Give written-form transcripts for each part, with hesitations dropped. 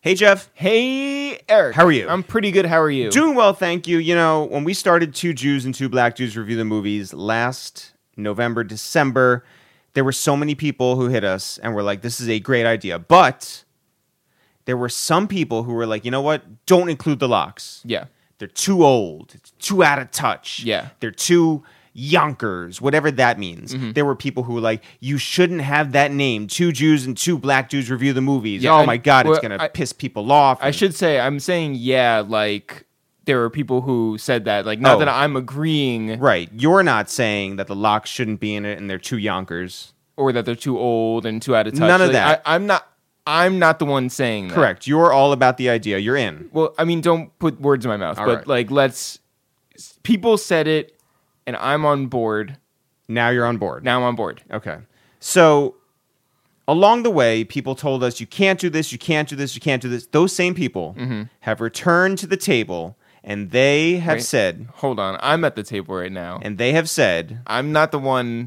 Hey, Jeff. Hey, Eric. How are you? I'm pretty good. How are you? Doing well, thank you. You know, when we started Two Jews and Two Black Dudes Review the Movies last November, December, there were so many people who hit us and were like, this is a great idea. But there were some people who were like, you know what? Don't include the locks. Yeah. They're too old. It's too out of touch. Yeah. They're too yonkers, whatever that means. Mm-hmm. There were people who were like, you shouldn't have that name. Two Jews and Two Black Dudes Review the Movies. Yeah, Oh my God, it's well, going to piss people off. I should say, I'm saying, yeah, like, there are people who said that. Like, not that I'm agreeing. Right. You're not saying that the locks shouldn't be in it and they're too yonkers. Or that they're too old and too out of touch. None of Like, that. I'm not the one saying that. Correct. You're all about the idea. You're in. Well, I mean, don't put words in my mouth. All but, right. like, people said it, and I'm on board. Now you're on board. Now I'm on board. Okay. So along the way, people told us, you can't do this, you can't do this, you can't do this. Those same people have returned to the table, and they have Wait. said... Hold on. I'm at the table right now. And they have said... I'm not the one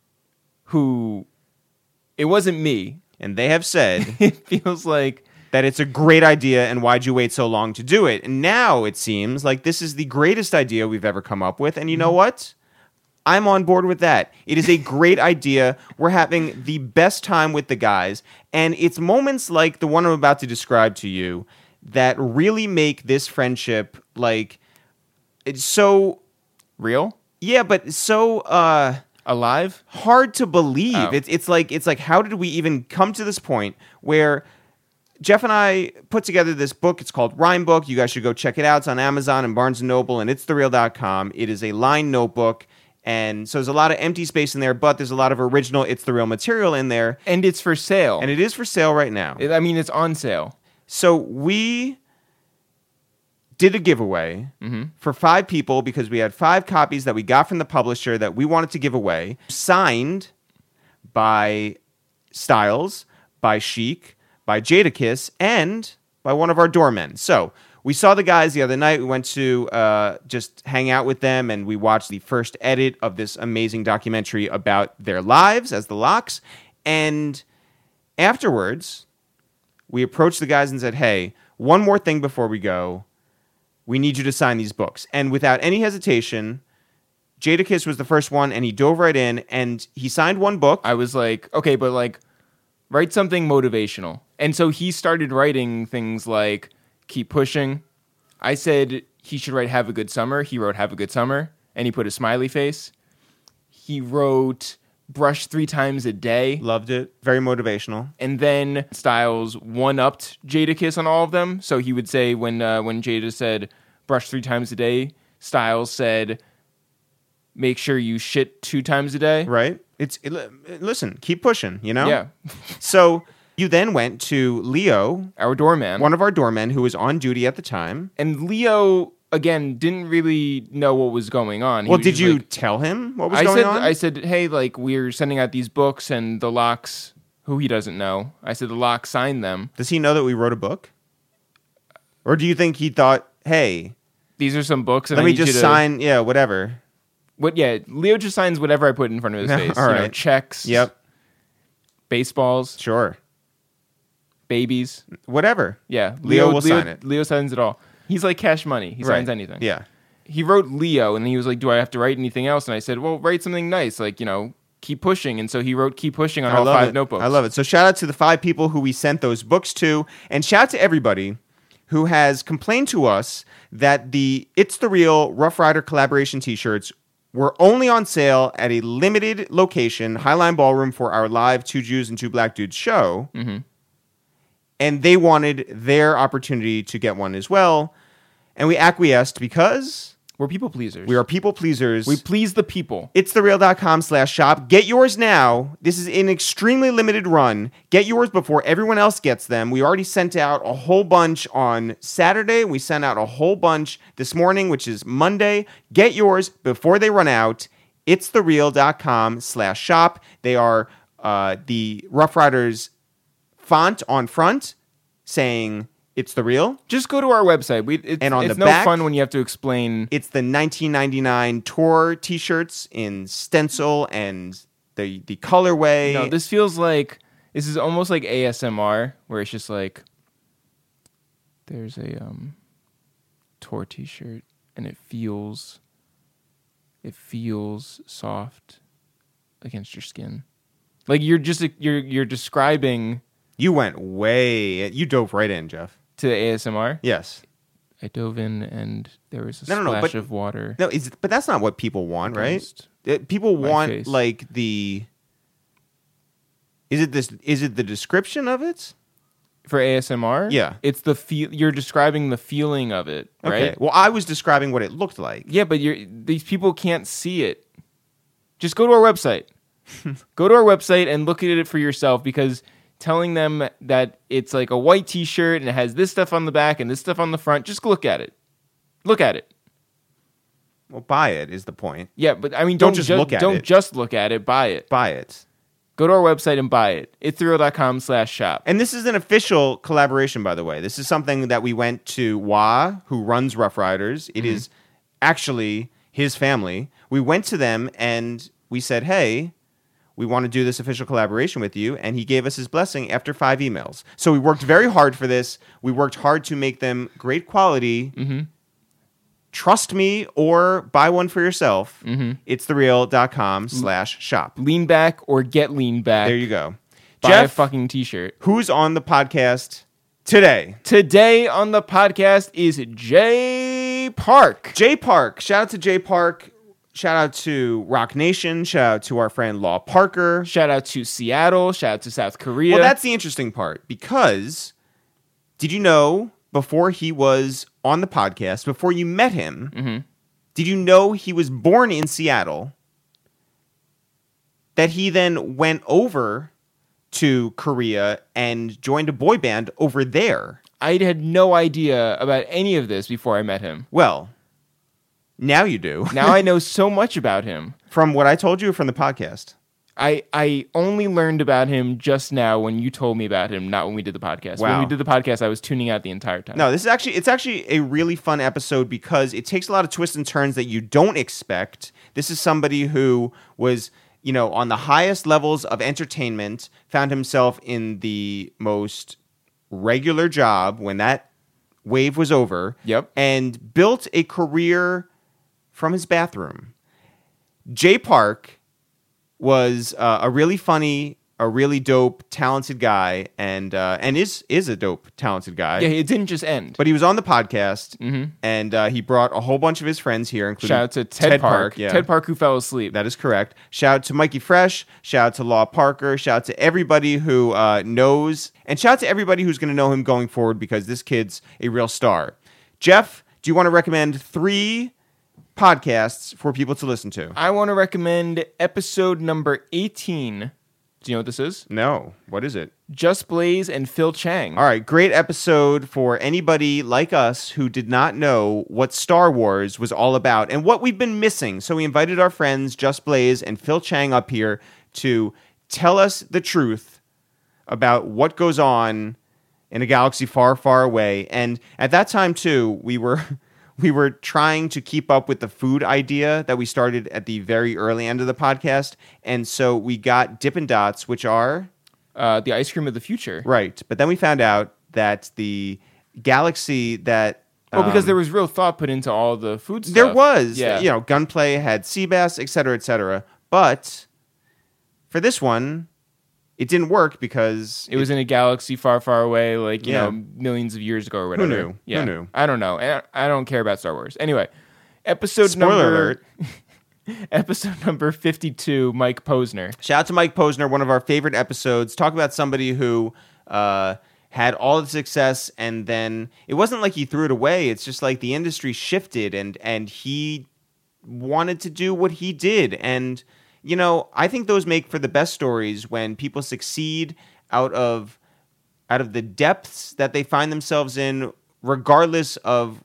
who... It wasn't me. And they have said... It feels like... that it's a great idea, and why'd you wait so long to do it? And now it seems like this is the greatest idea we've ever come up with. And you know what? I'm on board with that. It is a great idea. We're having the best time with the guys. And it's moments like the one I'm about to describe to you that really make this friendship, like, it's so... Real? Yeah, but so... Alive? hard to believe. Oh. It's like how did we even come to this point where Jeff and I put together this book. It's called Rhyme Book. You guys should go check it out. It's on Amazon and Barnes & Noble and itsthereal.com. It is a lined notebook. And so there's a lot of empty space in there, but there's a lot of original It's the Real material in there. And it's for sale. And it is for sale right now. I mean, it's on sale. So we did a giveaway for 5 people because we had 5 copies that we got from the publisher that we wanted to give away, signed by Styles, by Chic, by Jadakiss, and by one of our doormen. So we saw the guys the other night. We went to just hang out with them, and we watched the first edit of this amazing documentary about their lives as the Locks. And afterwards, we approached the guys and said, hey, one more thing before we go. We need you to sign these books. And without any hesitation, Jadakiss was the first one, and he dove right in, and he signed one book. I was like, okay, but like, write something motivational. And so he started writing things like, keep pushing. I said he should write Have a Good Summer. He wrote Have a Good Summer, and he put a smiley face. He wrote Brush 3 times a day. Loved it. Very motivational. And then Styles one-upped Jadakiss on all of them. So he would say when Jada said brush 3 times a day, Styles said make sure you shit 2 times a day. Right? Listen, keep pushing, you know? Yeah. So you then went to Leo, Our doorman. one of our doormen who was on duty at the time. And Leo, again, didn't really know what was going on. He Well, was did just you like- tell him what was going on? I said, hey, like, we're sending out these books, and the Locks, who he doesn't know, I said the Locks signed them. Does he know that we wrote a book? Or do you think he thought, hey, These are some books, and let I me need you just to sign, yeah, whatever. What? Yeah, Leo just signs whatever I put in front of his face. All You know, right. checks. Yep, Baseballs. sure. Babies. Whatever. Yeah. Leo will sign it. Leo signs it all. He's like Cash Money. He signs Right. anything. Yeah. He wrote Leo, and he was like, do I have to write anything else? And I said, well, write something nice, like, you know, keep pushing. And so he wrote keep pushing on all 5 notebooks. I love it. So shout out to the 5 people who we sent those books to, and shout out to everybody who has complained to us that the It's the Real Rough Rider collaboration t-shirts were only on sale at a limited location, Highline Ballroom, for our live Two Jews and Two Black Dudes show. Mm-hmm. And they wanted their opportunity to get one as well. And we acquiesced because We're people pleasers. we are people pleasers. We please the people. itsthereal.com/shop. Get yours now. This is an extremely limited run. Get yours before everyone else gets them. We already sent out a whole bunch on Saturday. We sent out a whole bunch this morning, which is Monday. Get yours before they run out. itsthereal.com/shop. They are the Rough Riders font on front saying It's the Real. Just go to our website. And on it's the no back- fun when you have to explain. It's the 1999 tour t-shirts in stencil and the colorway. No, this feels like this is almost like ASMR, where it's just like There's a Tor t-shirt, and it feels soft against your skin. Like you're describing. You went way. You dove right in, Jeff. To ASMR? Yes. I dove in and there was a No, splash but, of water. No, but that's not what people want, right? People want face. like the. Is it the description of it? For ASMR? Yeah. It's the feel. You're describing the feeling of it, right? Okay. Well, I was describing what it looked like. Yeah, but these people can't see it. Just go to our website. Go to our website and look at it for yourself, because telling them that it's like a white t-shirt and it has this stuff on the back and this stuff on the front, just look at it. Look at it. Well, buy it is the point. Yeah, but I mean, Don't just look at it. Don't just look at it. Buy it. Buy it. Go to our website and buy it. ithreal.com/shop. And this is an official collaboration, by the way. This is something that we went to Wah, who runs Rough Riders. It is actually his family. We went to them and we said, hey, we want to do this official collaboration with you. And he gave us his blessing after 5 emails. So we worked very hard for this. We worked hard to make them great quality. Mm-hmm. Trust me or buy one for yourself. Mm-hmm. It's thereal.com/shop. Lean back or get lean back. There you go. Buy Jeff, a fucking t-shirt. who's on the podcast today? Today on the podcast is Jay Park. Jay Park. Shout out to Jay Park. Shout out to Rock Nation. Shout out to our friend Law Parker. Shout out to Seattle. Shout out to South Korea. Well, that's the interesting part, because did you know before he was on the podcast, before you met him, did you know he was born in Seattle, that he then went over to Korea and joined a boy band over there? I had no idea about any of this before I met him. Well, now you do. Now I know so much about him. From what I told you or from the podcast? I only learned about him just now when you told me about him, not when we did the podcast. Wow. When we did the podcast, I was tuning out the entire time. No, it's actually a really fun episode because it takes a lot of twists and turns that you don't expect. This is somebody who was, on the highest levels of entertainment, found himself in the most regular job when that wave was over. Yep. And built a career from his bathroom. Jay Park was a really funny, a really dope, talented guy, and is a dope, talented guy. Yeah, it didn't just end. But he was on the podcast, and he brought a whole bunch of his friends here, including Shout out to Ted Park. Yeah. Ted Park, who fell asleep. That is correct. Shout out to Mikey Fresh. Shout out to Law Parker. Shout out to everybody who knows, and shout out to everybody who's going to know him going forward, because this kid's a real star. Jeff, do you want to recommend 3 podcasts for people to listen to? I want to recommend episode number 18. Do you know what this is? No. What is it? Just Blaze and Phil Chang. All right. Great episode for anybody like us who did not know what Star Wars was all about and what we've been missing. So we invited our friends Just Blaze and Phil Chang up here to tell us the truth about what goes on in a galaxy far, far away. And at that time, too, we were trying to keep up with the food idea that we started at the very early end of the podcast. And so we got Dippin' Dots, which are... the ice cream of the future. Right. But then we found out that the galaxy that... because there was real thought put into all the food stuff. There was. Yeah. Gunplay had sea bass, et cetera, et cetera. But for this one, it didn't work because... It was in a galaxy far, far away, Yeah. millions of years ago or whatever. Who knew? Yeah. Who knew? I don't know. I don't care about Star Wars. Anyway, episode Spoiler number... alert. Episode number 52, Mike Posner. Shout out to Mike Posner, one of our favorite episodes. Talk about somebody who had all the success, and then it wasn't like he threw it away. It's just like the industry shifted, and he wanted to do what he did. And, I think those make for the best stories when people succeed out of the depths that they find themselves in, regardless of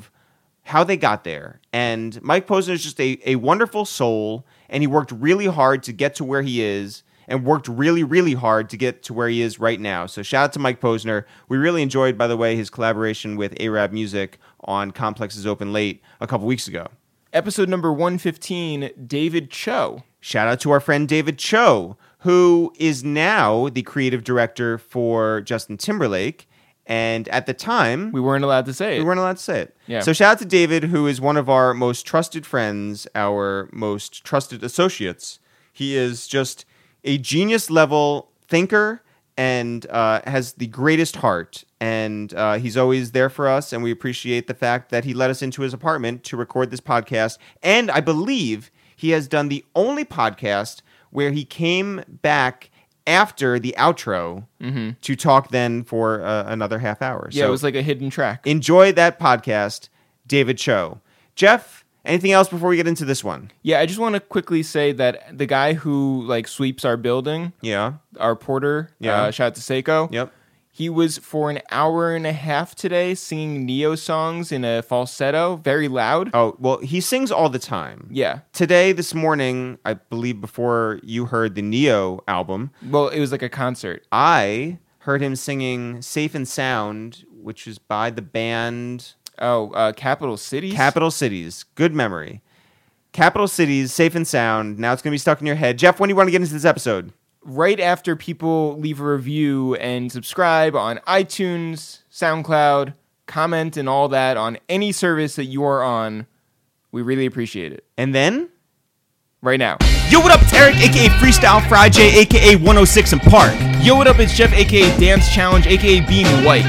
how they got there. And Mike Posner is just a wonderful soul, and he worked really hard to get to where he is, and worked really, really hard to get to where he is right now. So shout out to Mike Posner. We really enjoyed, by the way, his collaboration with Arab Music on Complex's Open Late a couple weeks ago. Episode number 115, David Cho. Shout out to our friend David Cho, who is now the creative director for Justin Timberlake, And at the time, We weren't allowed to say it. we weren't allowed to say it. Yeah. So shout out to David, who is one of our most trusted friends, our most trusted associates. He is just a genius level thinker and has the greatest heart. And he's always there for us. And we appreciate the fact that he let us into his apartment to record this podcast. And I believe he has done the only podcast where he came back after the outro to talk then for another half hour. Yeah, So it was like a hidden track. enjoy that podcast, David Cho. Jeff, anything else before we get into this one? Yeah, I just want to quickly say that the guy who like sweeps our building, Yeah. our porter, Yeah. shout out to Seiko. Yep. He was for an hour and a half today singing Neo songs in a falsetto, very loud. Oh, well, he sings all the time. Yeah. Today, this morning, I believe before you heard the Neo album, Well, it was like a concert. I heard him singing Safe and Sound, which is by the band Oh, Capital Cities? Capital Cities. Good memory. Capital Cities, Safe and Sound. Now it's going to be stuck in your head. Jeff, when do you want to get into this episode? Right after people leave a review and subscribe on iTunes, SoundCloud, comment and all that on any service that you are on, we really appreciate it. And then? Right now. Yo, what up? It's Eric, aka Freestyle Friday, aka 106 in Park. Yo, what up? It's Jeff, aka Dance Challenge, aka Being White.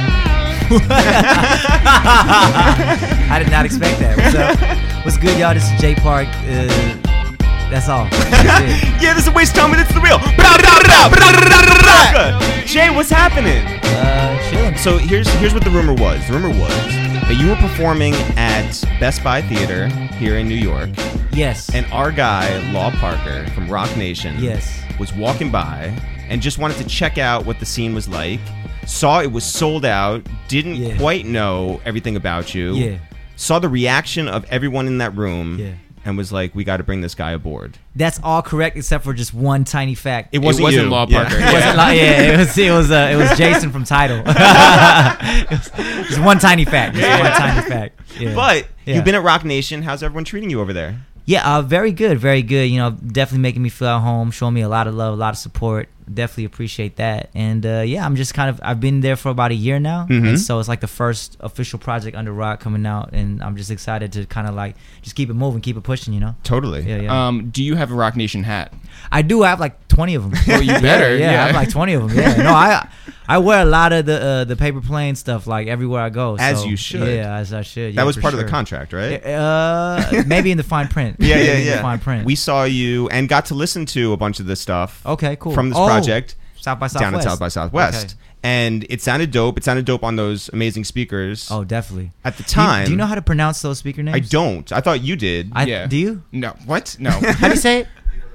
I did not expect that. What's up? What's good, y'all? This is Jay Park. That's all. That's it. Yeah, this is Waste Time, and it's the real. Jay, what's happening? Chilling. So here's what the rumor was. The rumor was that you were performing at Best Buy Theater here in New York, Yes. and our guy, Law Parker from Rock Nation, Yes. was walking by and just wanted to check out what the scene was like. Saw it was sold out, didn't Yeah. quite know everything about you. Yeah. Saw the reaction of everyone in that room. Yeah. And was like, we got to bring this guy aboard. That's all correct except for just one tiny fact. It wasn't wasn't you. Law Yeah. Parker. It wasn't like, it was Jason from Tidal. it was just one tiny fact. Just one tiny fact. Yeah. But Yeah. you've been at Rock Nation. How's everyone treating you over there? Yeah, very good, very good. You know, definitely making me feel at home, showing me a lot of love, a lot of support. Definitely appreciate that. And yeah, I'm just I've been there for about a year now. And so it's like the first official project under Rock coming out. And I'm just excited to kind of like just keep it moving, keep it pushing, you know? Totally. Yeah, yeah. Do you have a Rock Nation hat? I do. I have like 20 of them. Well, you better. Yeah, I have like 20 of them. Yeah. No, I wear a lot of the paper plane stuff like everywhere I go. As so, you should. Yeah, as I should. That yeah, was for part of the sure. contract, right? Maybe in the fine print. Yeah, Maybe yeah, in yeah. the fine print. We saw you and got to listen to a bunch of this stuff Okay, cool. from this Oh, project South by Southwest. down at South by Southwest. Okay. And it sounded dope. It sounded dope on those amazing speakers. Oh, definitely. At the time. Do you know how to pronounce those speaker names? I don't. I thought you did. Yeah. Do you? No. What? No. How do you say it?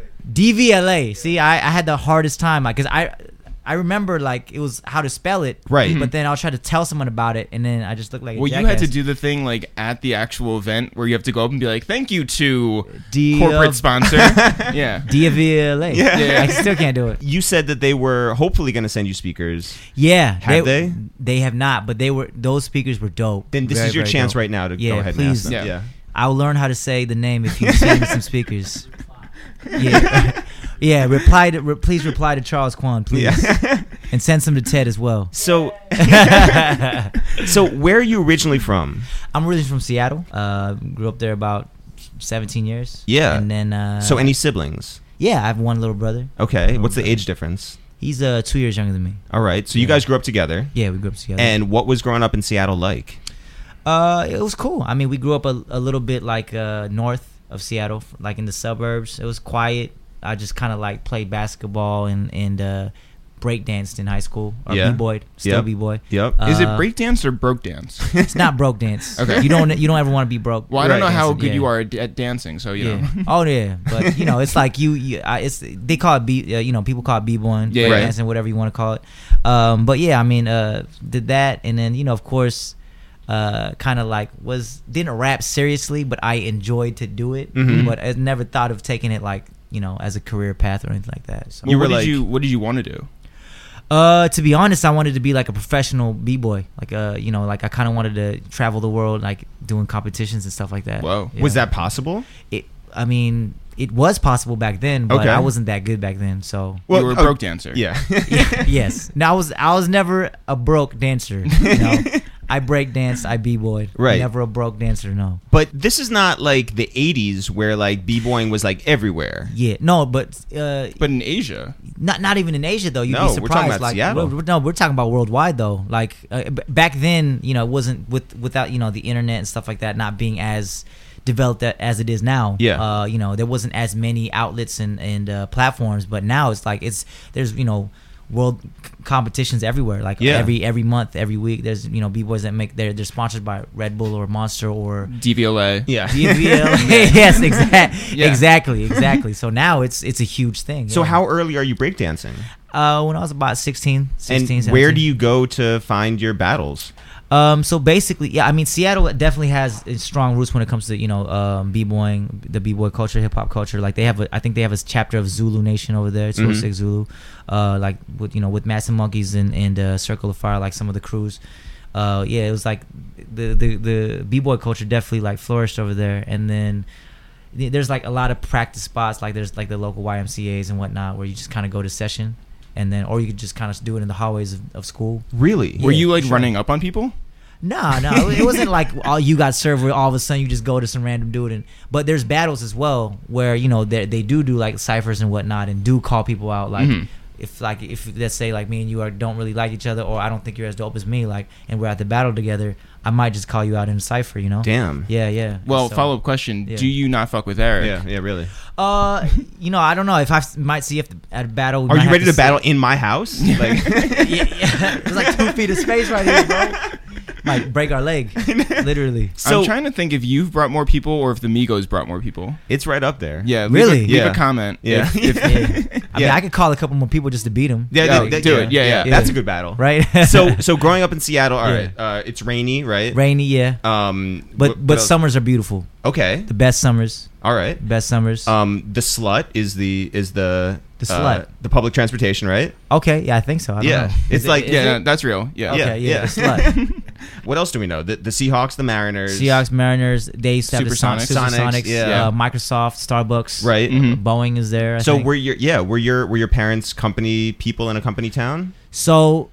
DVLA. See, I had the hardest time because I remember like it was how to spell it. Right. But then I'll try to tell someone about it, and then I just look like a Well, you jackass. had to do the thing like at the actual event where you have to go up and be like, "Thank you to D- corporate sponsor." Yeah. DVLA. Yeah. I still can't do it. You said that they were hopefully going to send you speakers. Yeah. Have they? They have not, but those speakers were dope. Then this Very, is your very chance dope. right now to Yeah, go ahead please. and ask them. Yeah. Yeah. I'll learn how to say the name if you send me some speakers. Yeah. Yeah, please reply to Charles Kwan, please. Yeah. And send some to Ted as well. So, so where are you originally from? I'm originally from Seattle. Grew up there about 17 years. Yeah. And then So any siblings? yeah, I have one little brother. Okay. What's the age difference? He's 2 years younger than me. All right. So you guys grew up together. Yeah, we grew up together. And what was growing up in Seattle like? It was cool. I mean, we grew up a little bit like north of Seattle, like in the suburbs. It was quiet. I just kind of like played basketball and break danced in high school. Or Yeah. b-boyed, still Yep. b-boy. Yep. Is it breakdance or broke dance? It's not broke dance. Okay. You don't ever want to be broke. Well, I don't know how dancing, good yeah. you are at dancing, so you know. Yeah. Oh yeah, but you know, it's like it's they call it people call it b-boying, Yeah, break right. dancing, whatever you want to call it. But yeah, I mean, did that, and then of course, kind of like didn't rap seriously, but I enjoyed to do it. Mhm. But I never thought of taking it like as a career path or anything like that. So. You were what like- what did you want to do? To be honest, I wanted to be like a professional b-boy. Like like I kind of wanted to travel the world, like doing competitions and stuff like that. Whoa. Yeah. Was that possible? I mean, it was possible back then, but Okay. I wasn't that good back then. So You were a broke dancer. Yeah. yes, no, I was never a broke dancer. You know? I break danced, I b-boyed. Right. Never a broke dancer. No. But this is not like the 80s where like b-boying was like everywhere. Yeah, no, but But in Asia, not even in Asia though. You'd No, be we're surprised. talking about like Seattle. we're talking about worldwide though. Like back then, you know, it wasn't without you know the internet and stuff like that not being as developed as it is now. Yeah. You know, there wasn't as many outlets and platforms, but now it's like there's you know world competitions everywhere. Like Yeah. every month, every week, there's you know b-boys that make they're sponsored by Red Bull or Monster or DVLA. Yeah. DVL. Yes, Yeah. exactly. So now it's a huge thing. So yeah. how early are you breakdancing? When I was about 16, And 17. where do you go to find your battles? So basically, yeah, I mean, Seattle definitely has strong roots when it comes to, you know, b-boying, the b-boy culture, hip-hop culture. Like, I think they have a chapter of Zulu Nation over there, 206 Zulu, like, with, you know, with Massive Monkeys and Circle of Fire, like some of the crews. Yeah, it was like the b-boy culture definitely, like, flourished over there. And then there's, like, a lot of practice spots. Like, there's, like, the local YMCAs and whatnot where you just kind of go to session. And then, or you could just kind of do it in the hallways of school. Really? Were you Yeah, like sure. running up on people? No, it wasn't like all you got served where all of a sudden you just go to some random dude. But there's battles as well where, you know, they do like ciphers and whatnot and do call people out. Like, if let's say like me and you don't really like each other, or I don't think you're as dope as me, like, and we're at the battle together, I might just call you out in a cipher, you know? Damn. Yeah. Well, So, follow-up question. yeah. Do you not fuck with Eric? Yeah, really. you know, I don't know if I might see if at a battle. we Are might you have ready to sit- battle in my house? Like, yeah. There's like 2 feet of space right here, bro. Might break our leg, literally. so I'm trying to think if you've brought more people or if the Migos brought more people. it's right up there. Yeah, Really? leave Yeah. a comment. Yeah. If, Yeah. I mean, Yeah. I could call a couple more people just to beat him, Yeah, do it. Yeah. That's a good battle. right? So growing up in Seattle, all Yeah. right, it's rainy, right? Rainy, yeah. What But else? summers are beautiful. Okay. The best summers. All right. Best summers. The slut is the slut. the public transportation, right? Okay, yeah, I think so. I don't Yeah. know. It's Is like- is yeah, it? that's real. Yeah. Yeah. Okay, yeah. yeah. The slut. What else do we know? The Seahawks, the Mariners, Seahawks, Mariners. They used to have Supersonics. the Supersonics. Sonics, yeah. Microsoft, Starbucks. right? Mhm. Boeing is there. I So think. were your parents company people in a company town? So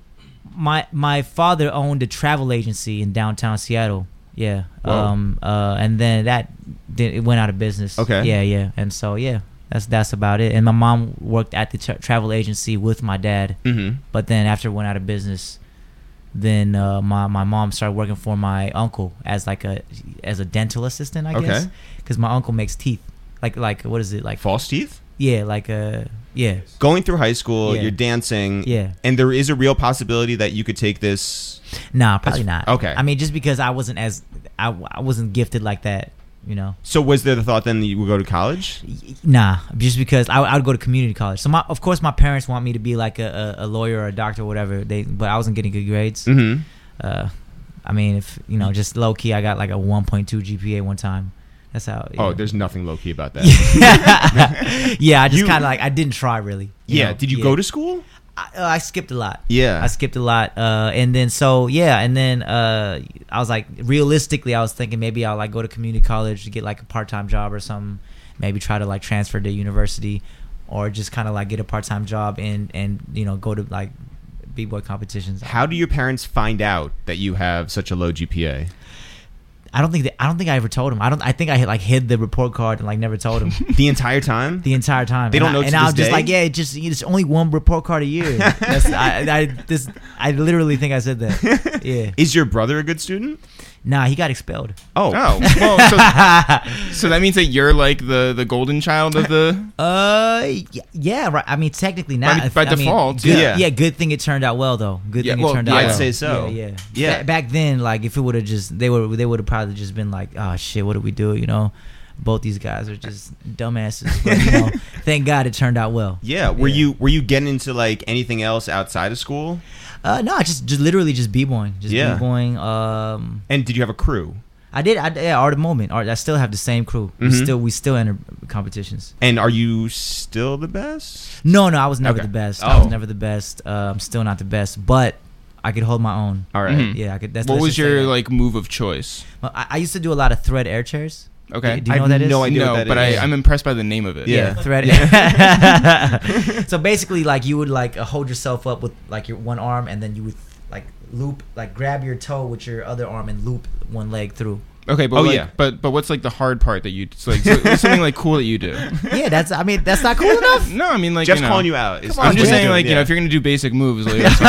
my father owned a travel agency in downtown Seattle. Yeah. Whoa. And then it went out of business. Okay. Yeah. And so yeah, that's about it. And my mom worked at the travel agency with my dad. Mm-hmm. But then after it went out of business, then my mom started working for my uncle as a dental assistant, I guess. Okay. Because my uncle makes teeth. Like what is it like? False teeth? Yeah, yeah. Going through high school, Yeah. you're dancing, Yeah. and there is a real possibility that you could take this. Nah, probably not. okay. I mean, just because I wasn't gifted like that, you know. So was there the thought then that you would go to college? Nah, just because I would go to community college. So of course my parents want me to be like a lawyer or a doctor or whatever. But I wasn't getting good grades. Mm-hmm. I mean, if you know, just low key, I got like a 1.2 GPA one time. That's how. Oh, there's nothing low key about that. Yeah, I just You- kind of like I didn't try really. you Yeah. know? Did you Yeah. go to school? I skipped a lot. Yeah. I skipped a lot, and then I was like, realistically, I was thinking maybe I'll like go to community college to get like a part-time job or something. Maybe try to like transfer to university, or just kind of like get a part-time job and you know go to like b-boy competitions. How do your parents find out that you have such a low GPA? I don't think I ever told him. I think I like hid the report card and like never told him The entire time? the entire time. They don't know to And this I was just day? like, yeah, it's only one report card a year. I literally think I said that. Yeah. Is your brother a good student? Nah, he got expelled. Oh. Oh, well, so that means that you're like the golden child of the. Yeah, right. I mean, technically not. By default, good, yeah. yeah. Good thing it turned out well, though. Good Yeah, thing well, it turned out. I'd well. say so. Yeah. Yeah. Back then, like if it would have just they would have probably just been like, oh shit, what do we do? You know, both these guys are just dumbasses. But you know, thank God it turned out well. Yeah. Were you getting into like anything else outside of school? No, just literally just b-boying, Yeah. b-boying. And did you have a crew? I did. Art of Moment. I still have the same crew. Mhm. We still enter competitions. And are you still the best? No, I was never Okay. the best. Oh. I was never the best. I'm still not the best, but I could hold my own. All right. Mhm. Yeah, I could. What let's was just say your that. like move of choice? Well, I used to do a lot of thread air chairs. Okay. Do you I know what have that is? no idea No, what that but is. I'm impressed by the name of it. Yeah. Thread. So basically, like you would like hold yourself up with like your one arm, and then you would like loop, like grab your toe with your other arm and loop one leg through. Okay, but Oh, like, yeah. but what's like the hard part that you so, what's something like cool that you do? Yeah, that's not cool enough. No, I mean like Jeff's you know, calling you out. I'm just saying like you know if you're gonna do basic moves, like, that's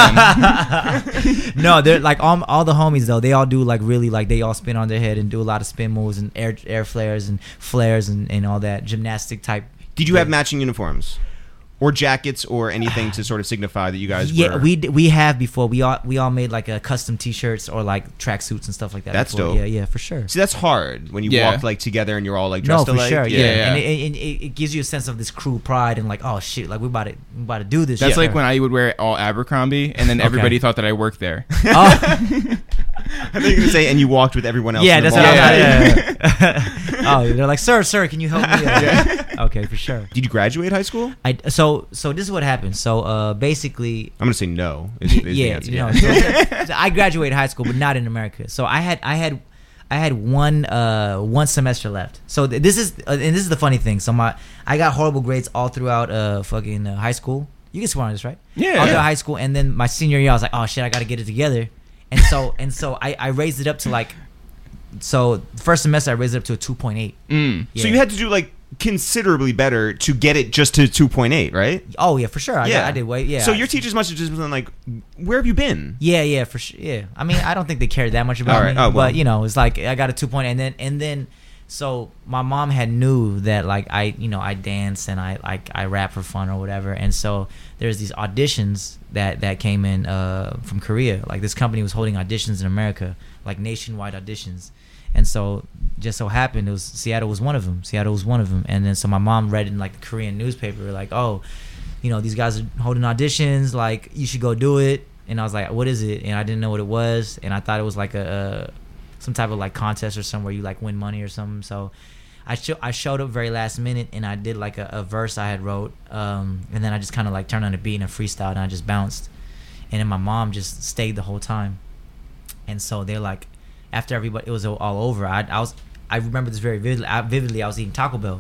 fine. No, they're like all the homies though. They all do like really like they all spin on their head and do a lot of spin moves and air flares and flares and all that gymnastic type. Did you have matching uniforms? Or jackets or anything to sort of signify that you guys Yeah, were... we have before. We all made like a custom T-shirts or like tracksuits and stuff like that. That's before. dope. Yeah, for sure. See, that's hard when you Yeah. walk like together and you're all like No, dressed for alike. sure. Yeah, Yeah. and it gives you a sense of this crew pride and like, oh shit, like we about to do this. That's shit. like when I would wear all Abercrombie, and then everybody thought that I worked there. Oh, I thought you were going to say, and you walked with everyone else yeah, in the that's mall. what I was. Yeah. Oh, they're like, sir, can you help me? Okay, for sure. Did you graduate high school? So this is what happened. So basically, I'm going to say no. Is the yeah, answer. you know, so I graduated high school, but not in America. So I had one semester left. So this is the funny thing. So I got horrible grades all throughout fucking high school. You can swear on this, right? Yeah. All throughout high school, and then my senior year, I was like, oh shit, I got to get it together. And so I raised it up to like, so the first semester I raised it up to a 2.8. Mm. Yeah. So you had to do like considerably better to get it just to 2.8, right? Oh yeah, for sure. I did way. Yeah. So your teachers must have just been like, where have you been? Yeah, for sure. Yeah, I mean, I don't think they cared that much about All right. me, Oh, well. but you know, it's like I got a 2.8, and then, so my mom had knew that like I dance and I rap for fun or whatever, and so there's these auditions that came in from Korea. Like this company was holding auditions in America, like nationwide auditions. And so, just so happened, Seattle was one of them. And then, so my mom read in like the Korean newspaper, like, oh, you know, these guys are holding auditions, like, you should go do it. And I was like, what is it? And I didn't know what it was. And I thought it was like some type of like contest or somewhere you like win money or something. So I showed up very last minute and I did like a verse I had wrote. And then I just kind of like turned on the beat and freestyle and I just bounced. And then my mom just stayed the whole time. And so they're like, after everybody, it was all over. I remember this very vividly. I was eating Taco Bell.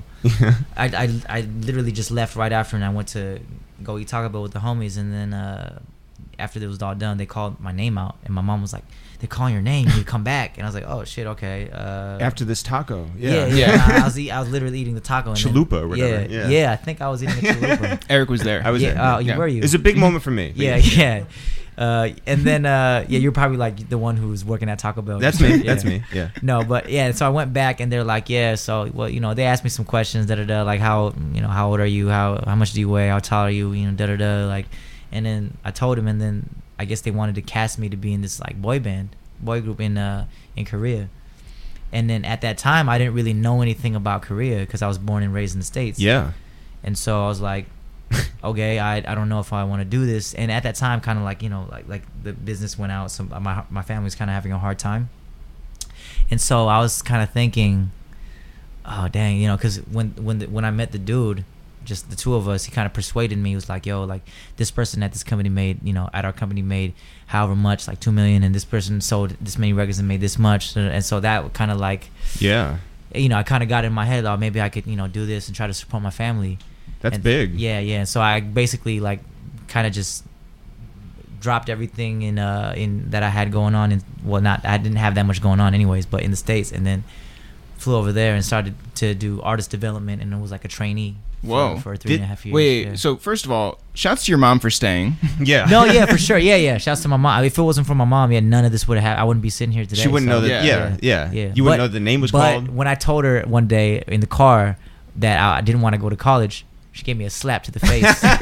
I literally just left right after, and I went to go eat Taco Bell with the homies. And then after it was all done, they called my name out, and my mom was like, "They're calling your name. You need to come back." And I was like, "Oh shit, okay." After this taco. Yeah. Yeah. I was literally eating the taco. And Chalupa or whatever. Yeah. I think I was eating the chalupa. Eric was there. I was there. Oh, Yeah. were you? It was a big moment for me. Yeah. And then you're probably like the one who's working at Taco Bell. That's me. Yeah. That's me. Yeah. No, but yeah, so I went back and they're like, yeah, so well, you know, they asked me some questions, like how old are you, how much do you weigh, how tall are you, like, and then I told them, and then I guess they wanted to cast me to be in this like boy group in Korea. And then at that time I didn't really know anything about Korea because I was born and raised in the States. Yeah. And so I was like, okay, I don't know if I want to do this. And at that time, kind of like, like the business went out, so my family was kind of having a hard time. And so I was kind of thinking, oh dang, because when I met the dude, just the two of us, he kind of persuaded me. He was like, yo, like this person at this company made, at our company made however much, like $2 million, and this person sold this many records and made this much. And so that kind of like, Yeah. I kind of got in my head, oh, maybe I could, do this and try to support my family. That's big. Yeah. So I basically like kind of just dropped everything in that I had going on, I didn't have that much going on anyways, but in the States, and then flew over there and started to do artist development, and it was like a trainee. Whoa. For 3.5 years. Wait, yeah. so first of all, shouts to your mom for staying. Yeah. No, yeah, for sure. Yeah. Shouts to my mom. If it wasn't for my mom, none of this would have happened. I wouldn't be sitting here today. She wouldn't so. know that. Yeah. You wouldn't know the name was but called. When I told her one day in the car that I didn't want to go to college, she gave me a slap to the face.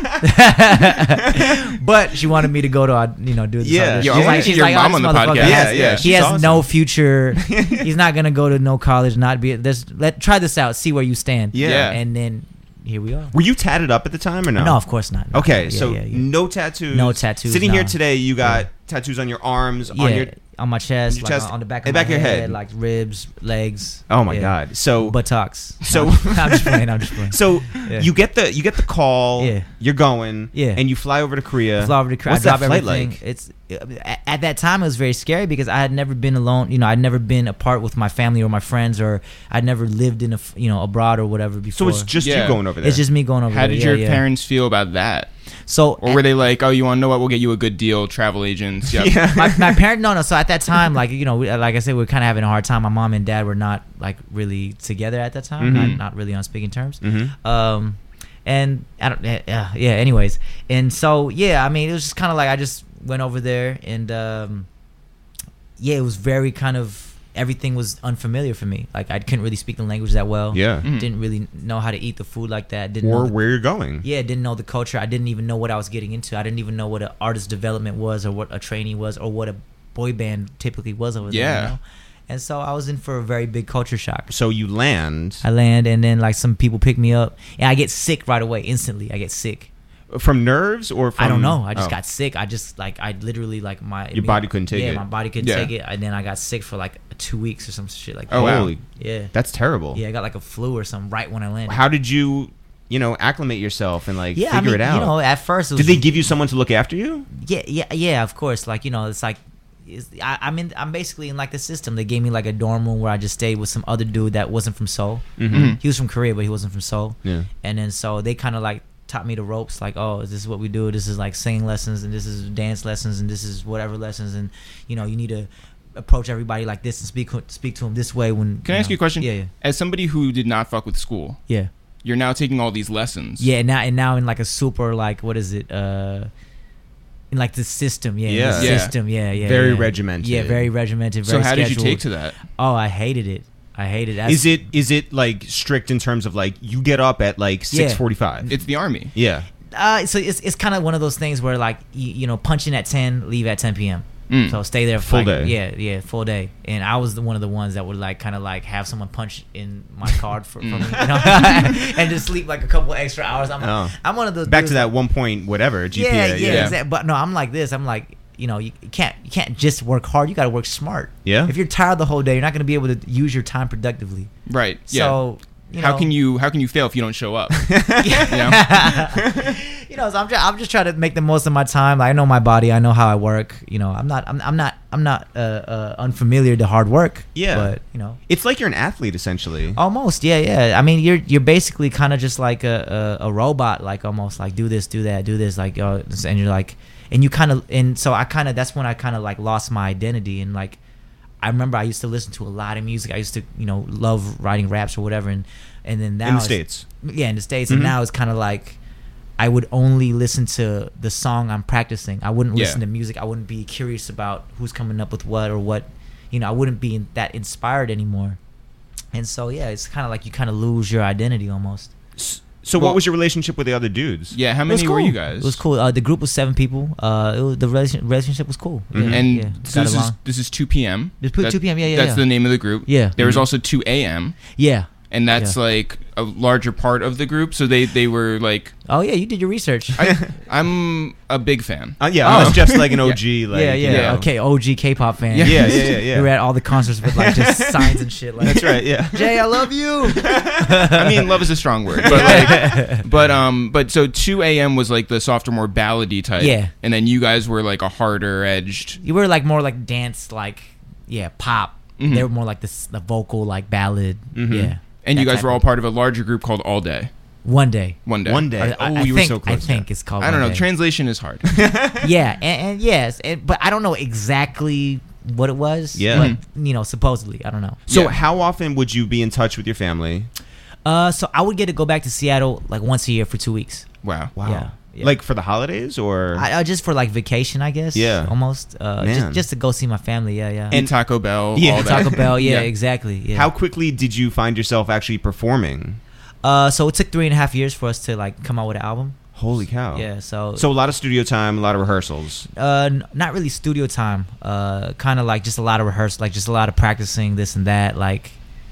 But she wanted me to go to do this. Yeah. audition. Yo, I wanna see your mom this on the motherfucker podcast. Yeah, yeah. He She's has awesome. no future. He's not gonna go to no college. Try this out. See where you stand. Yeah. And then here we are. Were you tatted up at the time or no? No, of course not. No. Okay, Yeah, so yeah. no tattoos. No tattoos, Sitting here no. today, you got tattoos on your arms, on your. on my chest, your like chest, on the back and of back my of your head, head. like ribs, legs. Oh my God! So buttocks. So- No, I'm just playing. So Yeah. you get the call. Yeah. You're going. Yeah. And you fly over to Korea. Fly over to Korea. What's I drop that flight everything. like? at that time it was very scary because I had never been alone. You know, I'd never been apart with my family or my friends, or I'd never lived in abroad or whatever before. So it's just you going over there. It's just me going over there. How did your parents feel about that? So, or were they like, "Oh, you want to know what? We'll get you a good deal, travel agents." Yep. Yeah. my parents, no. So at that time, like like I said, we were kind of having a hard time. My mom and dad were not like really together at that time, not really on speaking terms. And I don't, anyways, and so I mean, it was just kind of like I just went over there, and it was very kind of, everything was unfamiliar for me. Like I couldn't really speak the language that well. Yeah. Didn't really know how to eat the food like that. Didn't Or know where you're going. Yeah, didn't know the culture. I didn't even know what I was getting into. I didn't even know what an artist development was, or what a trainee was, or what a boy band typically was over there. Yeah. You know? And so I was in for a very big culture shock. So you land. I land, and then like some people pick me up, and I get sick right away. Instantly, I get sick. From nerves or from... I don't know. I just got sick. I literally like Your body couldn't take it. Yeah, my body couldn't take it. And then I got sick for like 2 weeks or some shit like that. Oh, wow. Holy. Yeah. That's terrible. Yeah, I got like a flu or something right when I landed. How did you, acclimate yourself and like figure it out? You know, at first it was, Did they give you someone to look after you? Yeah, of course. Like, it's like, I'm basically in like the system. They gave me like a dorm room where I just stayed with some other dude that wasn't from Seoul. He was from Korea, but he wasn't from Seoul. Yeah. And then so they kind of like taught me the ropes, like, oh, this is what we do. This is like singing lessons, and this is dance lessons, and this is whatever lessons, and you need to approach everybody like this and speak to them this way. When Can I ask you a question? Yeah. As somebody who did not fuck with school, Yeah. you're now taking all these lessons. Yeah, now in like a super, like, what is it? In like the system, Yeah. system, Very regimented. Yeah, very regimented. So Very how did you scheduled. take to that? Oh, I hated it. Is it like strict in terms of like you get up at like 6:45? It's the army. Yeah. So it's kind of one of those things where like punch in at 10, leave at 10 p.m. So stay there for Full like, day. Yeah, full day. And I was one of the ones that would like kind of like have someone punch in my card for me, and just sleep like a couple extra hours. I'm one of those Back dudes to that 1 point whatever GPA. Yeah. Exactly. But no, I'm like this. I'm like, you can't just work hard. You got to work smart. Yeah. If you're tired the whole day, you're not going to be able to use your time productively. Right. Yeah. So how can you fail if you don't show up? So I'm just trying to make the most of my time. Like, I know my body. I know how I work. I'm not unfamiliar to hard work. Yeah. But It's like you're an athlete essentially. almost. Yeah. I mean, you're basically kind of just like a robot. Like almost like do this, do that, do this. Like and you're like, and you kind of, and so that's when I kind of like lost my identity. And like, I remember I used to listen to a lot of music. I used to love writing raps or whatever. And then now In the States. Yeah, in the States. And now it's kind of like I would only listen to the song I'm practicing. I wouldn't listen to music. I wouldn't be curious about who's coming up with what or what. I wouldn't be that inspired anymore. And so, yeah, it's kind of like you kind of lose your identity almost. So what was your relationship with the other dudes? Yeah, how many were you guys? It was cool. The group was 7 people. The relationship was cool. Yeah, And yeah, so got along. this is 2 p.m. It's 2 p.m. Yeah. That's the name of the group. Yeah. There was also 2 a.m. Yeah. And that's like a larger part of the group. So they were like... Oh, yeah, you did your research. I'm a big fan. Unless Jeff's like an OG. Like, Yeah. Okay, OG K-pop fan. Yeah. We were at all the concerts with like just signs and shit. Like, That's right, yeah. Jay, I love you. I mean, love is a strong word, but like, but so 2 a.m. was like the softer, more ballady type. Yeah. And then you guys were like a harder edged. You were like more like dance, like pop. They were more like the vocal, like ballad. Yeah. And you That guys type were all of- part of a larger group called All Day. One day. One day. You were so close. I think it's called. I don't One know. Day. Translation is hard. Yeah, and yes, but I don't know exactly what it was. Yeah. But, supposedly, I don't know. So Yeah. how often would you be in touch with your family? So I would get to go back to Seattle like once a year for 2 weeks. Wow. Yeah. Like for the holidays or? I just for like vacation, I guess. Yeah. Almost. Man. Just to go see my family. Yeah. And Taco Bell. Yeah. All that. Taco Bell. Yeah, Yeah. exactly. Yeah. How quickly did you find yourself actually performing? So it took 3.5 years for us to like come out with an album. Holy cow. Yeah. So So a lot of studio time, a lot of rehearsals. not really studio time. Kind of like just a lot of rehearsal, like just a lot of practicing this and that. Like,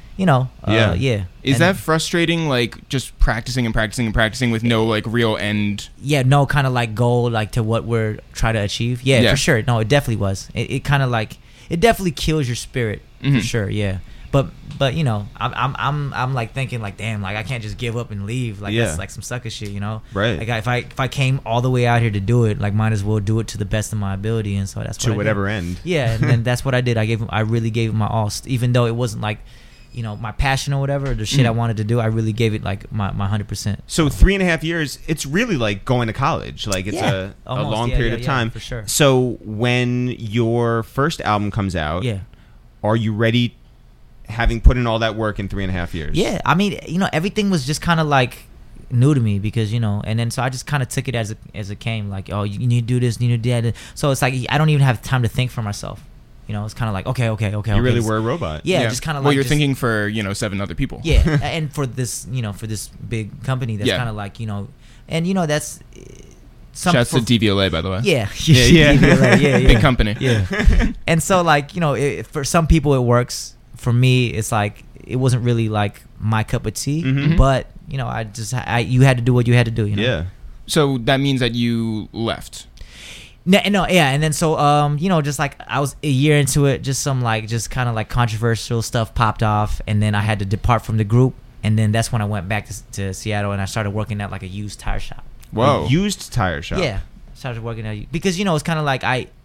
Yeah. yeah. Is And- that frustrating? Like just practicing and practicing and practicing with no like real end. Yeah, no kind of like goal like to what we're trying to achieve. Yeah, Yeah. for sure. No, it definitely was. It kind of like it definitely kills your spirit for sure. Yeah, but you know, I'm like thinking like, damn, like I can't just give up and leave. Like Yeah. that's like some sucker shit, you know? Right. Like if I came all the way out here to do it, like might as well do it to the best of my ability, and so that's what To I did. whatever end. Yeah, and then that's what I did. I really gave it my all, even though it wasn't like, you know, my passion or whatever, the shit I wanted to do. I really gave it like my 100%. So 3.5 years, it's really like going to college. Like it's Yeah, a almost. long Yeah, period yeah, of yeah, time. for sure. So when your first album comes out, Yeah. are you ready, having put in all that work in 3.5 years? Yeah, I mean, you know, everything was just kind of like new to me because, you know, and then so I just kind of took it as it came. Like, oh, you need to do this, you need to do that. So it's like I don't even have time to think for myself. You know, it's kind of like okay. You really were a robot. Yeah, just kind of well, like you're just- thinking for 7 other people. Yeah, and for this, you know, for this big company, that's Yeah. kind of like, you know, and you know that's Shouts to DVLA, by the way. Yeah, Yeah. yeah. Big company. Yeah. And so like, you know, for some people it works. For me, it's like it wasn't really like my cup of tea. Mhm. But you know, you had to do what you had to do. You know? Yeah. So that means that you left. No, yeah, and then so you know, just like I was a year into it, just some like just kind of like controversial stuff popped off, and then I had to depart from the group, and then that's when I went back to Seattle and I started working at like a used tire shop. Whoa. A used tire shop. Yeah, started working at because you know it's kind of like I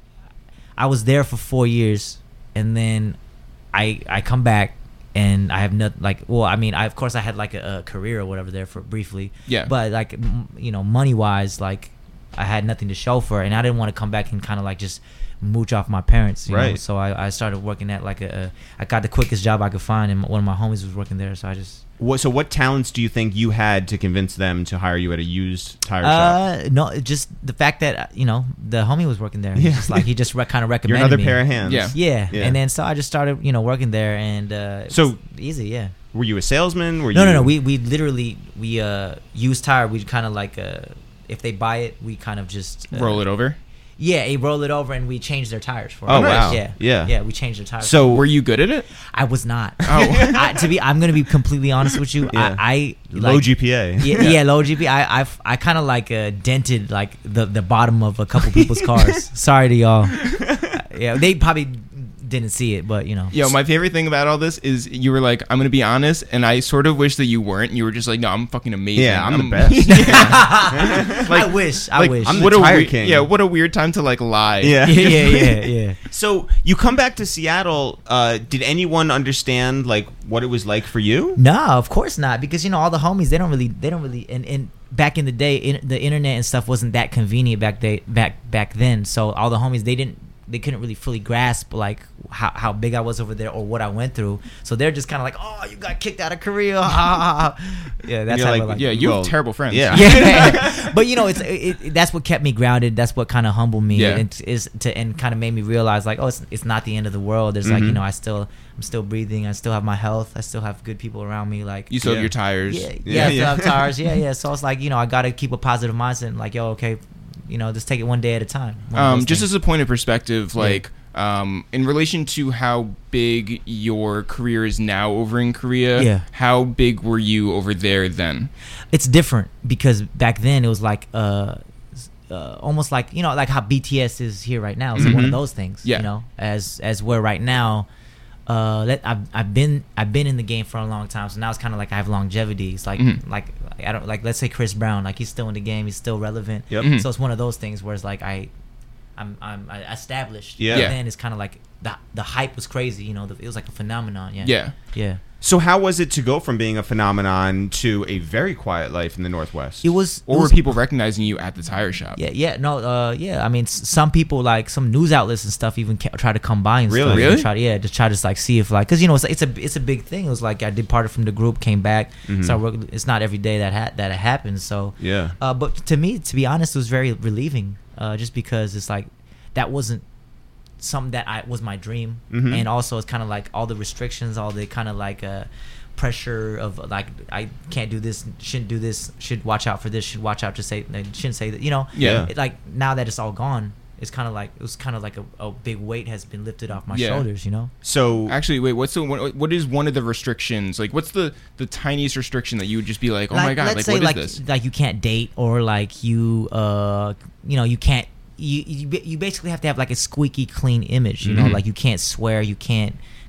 was there for 4 years, and then I come back and I have not like I mean of course I had like a career or whatever there for briefly. Yeah. But like you know, money wise, like I had nothing to show for it, and I didn't want to come back and kind of like just mooch off my parents, you know? Right. So I started working at like I got the quickest job I could find, and one of my homies was working there, so I just So what talents do you think you had to convince them to hire you at a used tire shop? no, just the fact that you know the homie was working there. Yeah. Just like he just kind of recommended You're another me. pair of hands. Yeah. Yeah. Yeah. And then so I just started, you know, working there, and it So- was easy, yeah. Were you a salesman? Were No, you? no. We literally use tire. We kind of like if they buy it, we kind of just Roll it over. Yeah, they roll it over, and we change their tires for Oh, them. wow. Yeah, Yeah. we changed their tires. So Were you good at it? I was not. Oh. I'm gonna be completely honest with you. Yeah. I low like, GPA. Yeah, low GP. I kind of like dented like the bottom of a couple people's cars. Sorry to y'all. Yeah, they probably didn't see it, but you know. Yo, my favorite thing about all this is you were like, I'm going to be honest, and I sort of wish that you weren't. You were just like, no, I'm fucking amazing. Yeah, I'm the best. I wish. Like, I'm the what a tire weird- king. Yeah, what a weird time to like lie. Yeah. yeah. So you come back to Seattle. Did anyone understand like what it was like for you? No, of course not, because you know all the homies they don't really and back in the day the internet and stuff wasn't that convenient back then, so all the homies they couldn't really fully grasp like how big I was over there or what I went through, so they're just kind of like, oh, you got kicked out of Korea. Yeah, that's you're how like, Yeah, you Well, have terrible friends. yeah. yeah. But you know, that's what kept me grounded. That's what kind of humbled me, Yeah. and kind of made me realize like, oh, it's not the end of the world. There's like, you know, I'm still breathing. I still have my health. I still have good people around me. Like You still Yeah. have your tires. yeah, Yeah, I still yeah. have tires. Yeah. So it's like, you know, I got to keep a positive mindset. And like, yo, okay, you know, just take it one day at a time. One of those Just things. as a point of perspective, like in relation to how big your career is now over in Korea, Yeah. how big were you over there then? It's different because back then it was like almost like, you know, like how BTS is here right now. It's like one of those things. Yeah. You know, as we're right now. I've been in the game for a long time, so now it's kind of like I have longevity. It's like like I don't like, let's say Chris Brown, like he's still in the game, he's still relevant. Yep. So it's one of those things where it's like I'm established. Yeah. But then it's kind of like the hype was crazy. You know, it was like a phenomenon. Yeah. Yeah. Yeah. So how was it to go from being a phenomenon to a very quiet life in the Northwest? It was. Or were people recognizing you at the tire shop? Yeah. I mean, some people, like some news outlets and stuff, even try to come by and Really? stuff. Really? And try to like see if like, because you know it's a big thing. It was like I departed from the group, came back, started working. It's not every day that it happens. So Yeah. but to me, to be honest, it was very relieving. Just because it's like that wasn't something that was my dream, and also it's kind of like all the restrictions, all the kind of like pressure of like I can't do this, shouldn't do this, should watch out for this, should watch out to say, shouldn't say that, you know. Yeah. Like now that it's all gone, it's kind of like a big weight has been lifted off my Yeah. shoulders, you know. So Actually, wait. What is one of the restrictions? Like, what's the tiniest restriction that you would just be like, oh my god, let's like say what is this? like you can't date, or like you you can't. You basically have to have like a squeaky clean image, you know, like you can't swear, you can't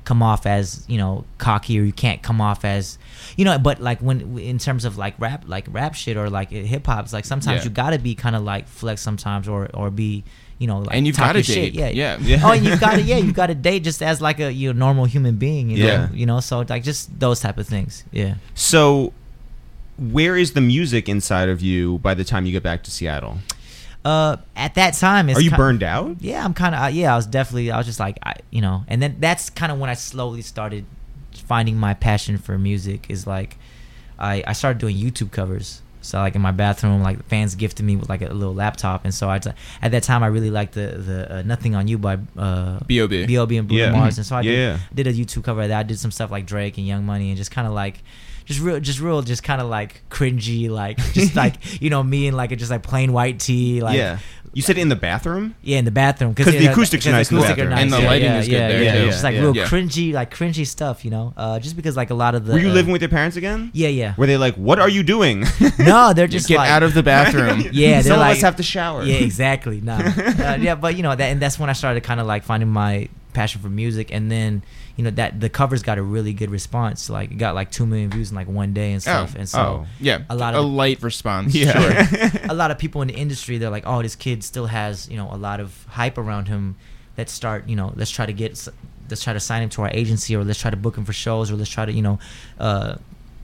come off as, you know, cocky, or you can't come off as, you know, but like when in terms of like rap shit or like hip hop, it's like sometimes you gotta be kind of like flex sometimes or be, you know, like, and you've got to date. Shit. Yeah. Oh, and you've got to you've got to date just as like a normal human being, you know? Yeah. You know, so like just those type of things. Yeah. So where is the music inside of you by the time you get back to Seattle? At that time, Are you burned out? Yeah, I'm kind of. I was just like, you know, and then that's kind of when I slowly started finding my passion for music. Is like, I started doing YouTube covers. So like in my bathroom, like fans gifted me with like a little laptop, and so at that time I really liked the Nothing on You by B.O.B. and Bruno Mars, and so I did a YouTube cover of that. I did some stuff like Drake and Young Money, and just kind of like. Just kind of like cringy, like just like, you know, me in like just like plain white tee, like. Yeah. You said in the bathroom? Yeah, in the bathroom, because the acoustics are nice in the bathroom, and the lighting is good there too. Just like real cringy stuff, you know. Just because like a lot of the. Were you living with your parents again? Yeah. Were they like, "What are you doing?" No, they're just get like, out of the bathroom. Yeah, some they're of like, us have to shower. Yeah, exactly. No, yeah, but you know that, and that's when I started kind of like finding my passion for music, and then. You know that the covers got a really good response. Like it got like 2 million views in like one day and stuff. And so a lot of light response. Yeah, sure. A lot of people in the industry, they're like, oh, this kid still has, you know, a lot of hype around him. Let's start, you know, let's try to sign him to our agency, or let's try to book him for shows, or let's try to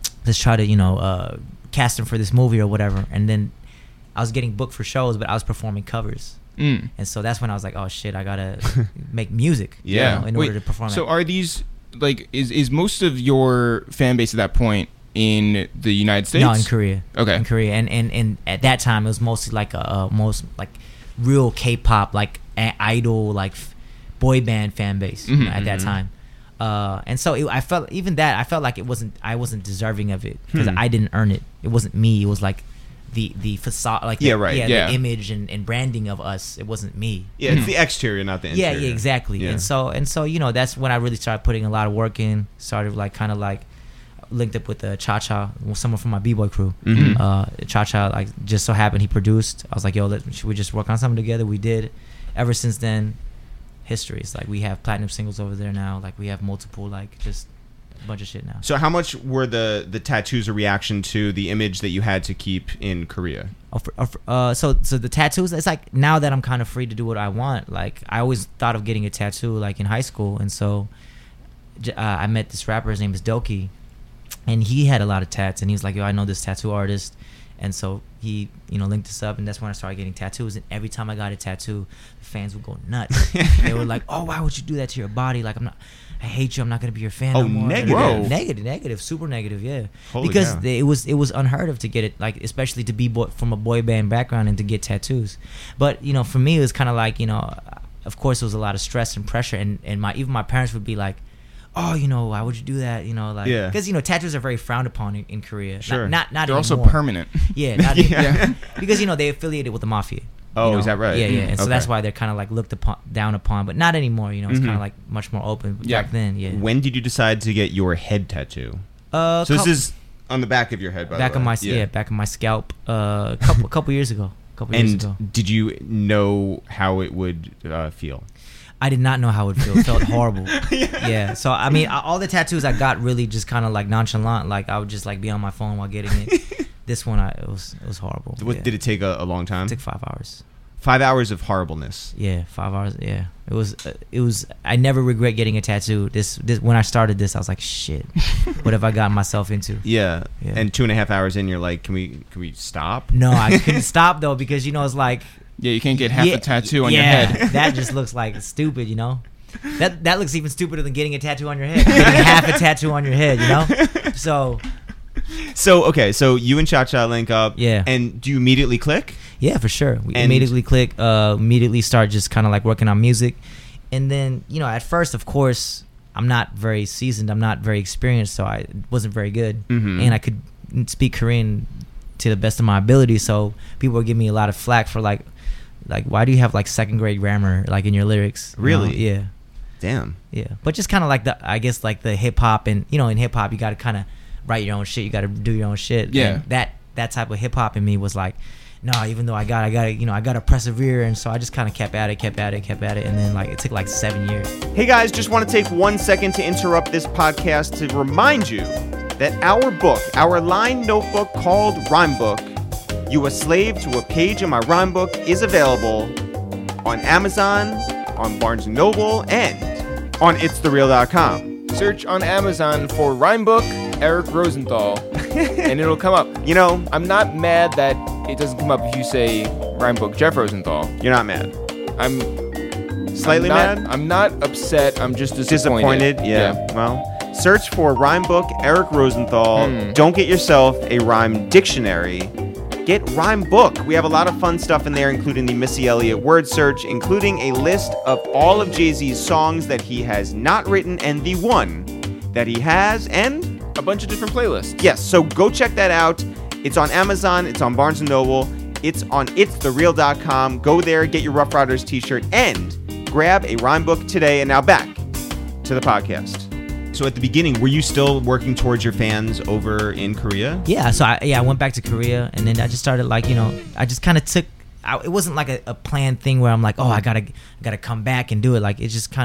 cast him for this movie or whatever. And then I was getting booked for shows, but I was performing covers. And so that's when I was like, oh shit, I gotta make music, you know, in order to perform. So are these like is most of your fan base at that point in the United States? No, in Korea. Okay, in Korea, and at that time it was mostly like most like real K-pop, like idol, like boy band fan base at that time. And so I felt like I wasn't deserving of it because I didn't earn it. It wasn't me. It was like. The facade, like the image and branding of us, it wasn't me. Yeah, it's the exterior, not the interior. Yeah, exactly. Yeah. And so you know that's when I really started putting a lot of work in. Started like kind of like linked up with Cha-Cha, someone from my b-boy crew. Cha-Cha, like just so happened he produced. I was like, yo, should we just work on something together? We did. Ever since then, history. It's like we have platinum singles over there now. Like we have multiple, like just. Bunch of shit now. So how much were the tattoos a reaction to the image that you had to keep in Korea? So the tattoos, it's like now that I'm kind of free to do what I want. Like I always thought of getting a tattoo like in high school, and so I met this rapper. His name is Doki, and he had a lot of tats, and he was like, yo, I know this tattoo artist. And so he, you know, linked us up, and that's when I started getting tattoos. And every time I got a tattoo, the fans would go nuts. They were like, "Oh, why would you do that to your body? Like, I hate you. I'm not gonna be your fan no more." Negative. Whoa. Negative, super negative. Yeah, Holy because cow. it was unheard of to get it, like especially to be from a boy band background and to get tattoos. But you know, for me, it was kind of like, you know, of course, it was a lot of stress and pressure, and even my parents would be like, oh, you know, why would you do that? You know, like, because you know, tattoos are very frowned upon in Korea. Sure, not they're anymore. also permanent. Yeah, not anymore. Because you know they affiliated with the mafia. Oh, you know? Is that right? Yeah, and so Okay. that's why they're kind of like looked down upon, but not anymore. You know, it's kind of like much more open. But back then, yeah. When did you decide to get your head tattoo? So this is on the back of your head, by back the way. of my back of my scalp. A couple years ago. And did you know how it would feel? I did not know how it would feel. It felt horrible. Yeah. So I mean, all the tattoos I got really just kind of like nonchalant. Like I would just like be on my phone while getting it. This one, it was horrible. Did it take a long time? It took 5 hours. 5 hours of horribleness. Yeah, 5 hours. Yeah, it was. I never regret getting a tattoo. This when I started this, I was like, shit, what have I gotten myself into? Yeah. And 2.5 hours in, you're like, can we stop? No, I couldn't stop though, because you know it's like. Yeah, you can't get half a tattoo on your head. That just looks like stupid, you know. That looks even stupider than getting a tattoo on your head. Getting half a tattoo on your head, you know. So okay, so you and Cha-Cha link up. Yeah. And do you immediately click? Yeah, for sure. We immediately click. Immediately start just kind of like working on music, and then you know, at first, of course, I'm not very seasoned. I'm not very experienced, so I wasn't very good, and I could speak Korean to the best of my ability. So people would give me a lot of flack for like why do you have like second grade grammar like in your lyrics? Really? You know? Yeah. Damn. Yeah, but just kind of like I guess like the hip hop, and you know, in hip hop you got to kind of write your own shit. You got to do your own shit. Yeah. And that type of hip hop in me was like, no, even though I gotta persevere. And so I just kind of kept at it. And then like it took like 7 years. Hey guys, just want to take 1 second to interrupt this podcast to remind you that our line notebook called Rhyme Book, You a Slave to a Page in My Rhyme Book, is available on Amazon, on Barnes & Noble, and on itsthereal.com. Search on Amazon for Rhyme Book Eric Rosenthal, and it'll come up. You know, I'm not mad that it doesn't come up if you say Rhyme Book Jeff Rosenthal. you're not mad. I'm Slightly not, mad? I'm not upset. I'm just disappointed. Yeah. Well, search for Rhyme Book Eric Rosenthal. Don't get yourself a rhyme dictionary. Get Rhyme Book. We have a lot of fun stuff in there, including the Missy Elliott word search, including a list of all of Jay-Z's songs that he has not written and the one that he has, and A bunch of different playlists. yes, so go check that out. It's on Amazon, it's on Barnes & Noble, it's on itsthereal.com. Go there, get your Rough Riders t-shirt, and grab a Rhyme Book today. And now back to the podcast. So at the beginning, were you still working towards your fans over in Korea? Yeah, so I went back to Korea, and then I just started like, I just kind of took. It wasn't like a planned thing where I'm like, oh, I gotta come back and do it. Like it just kind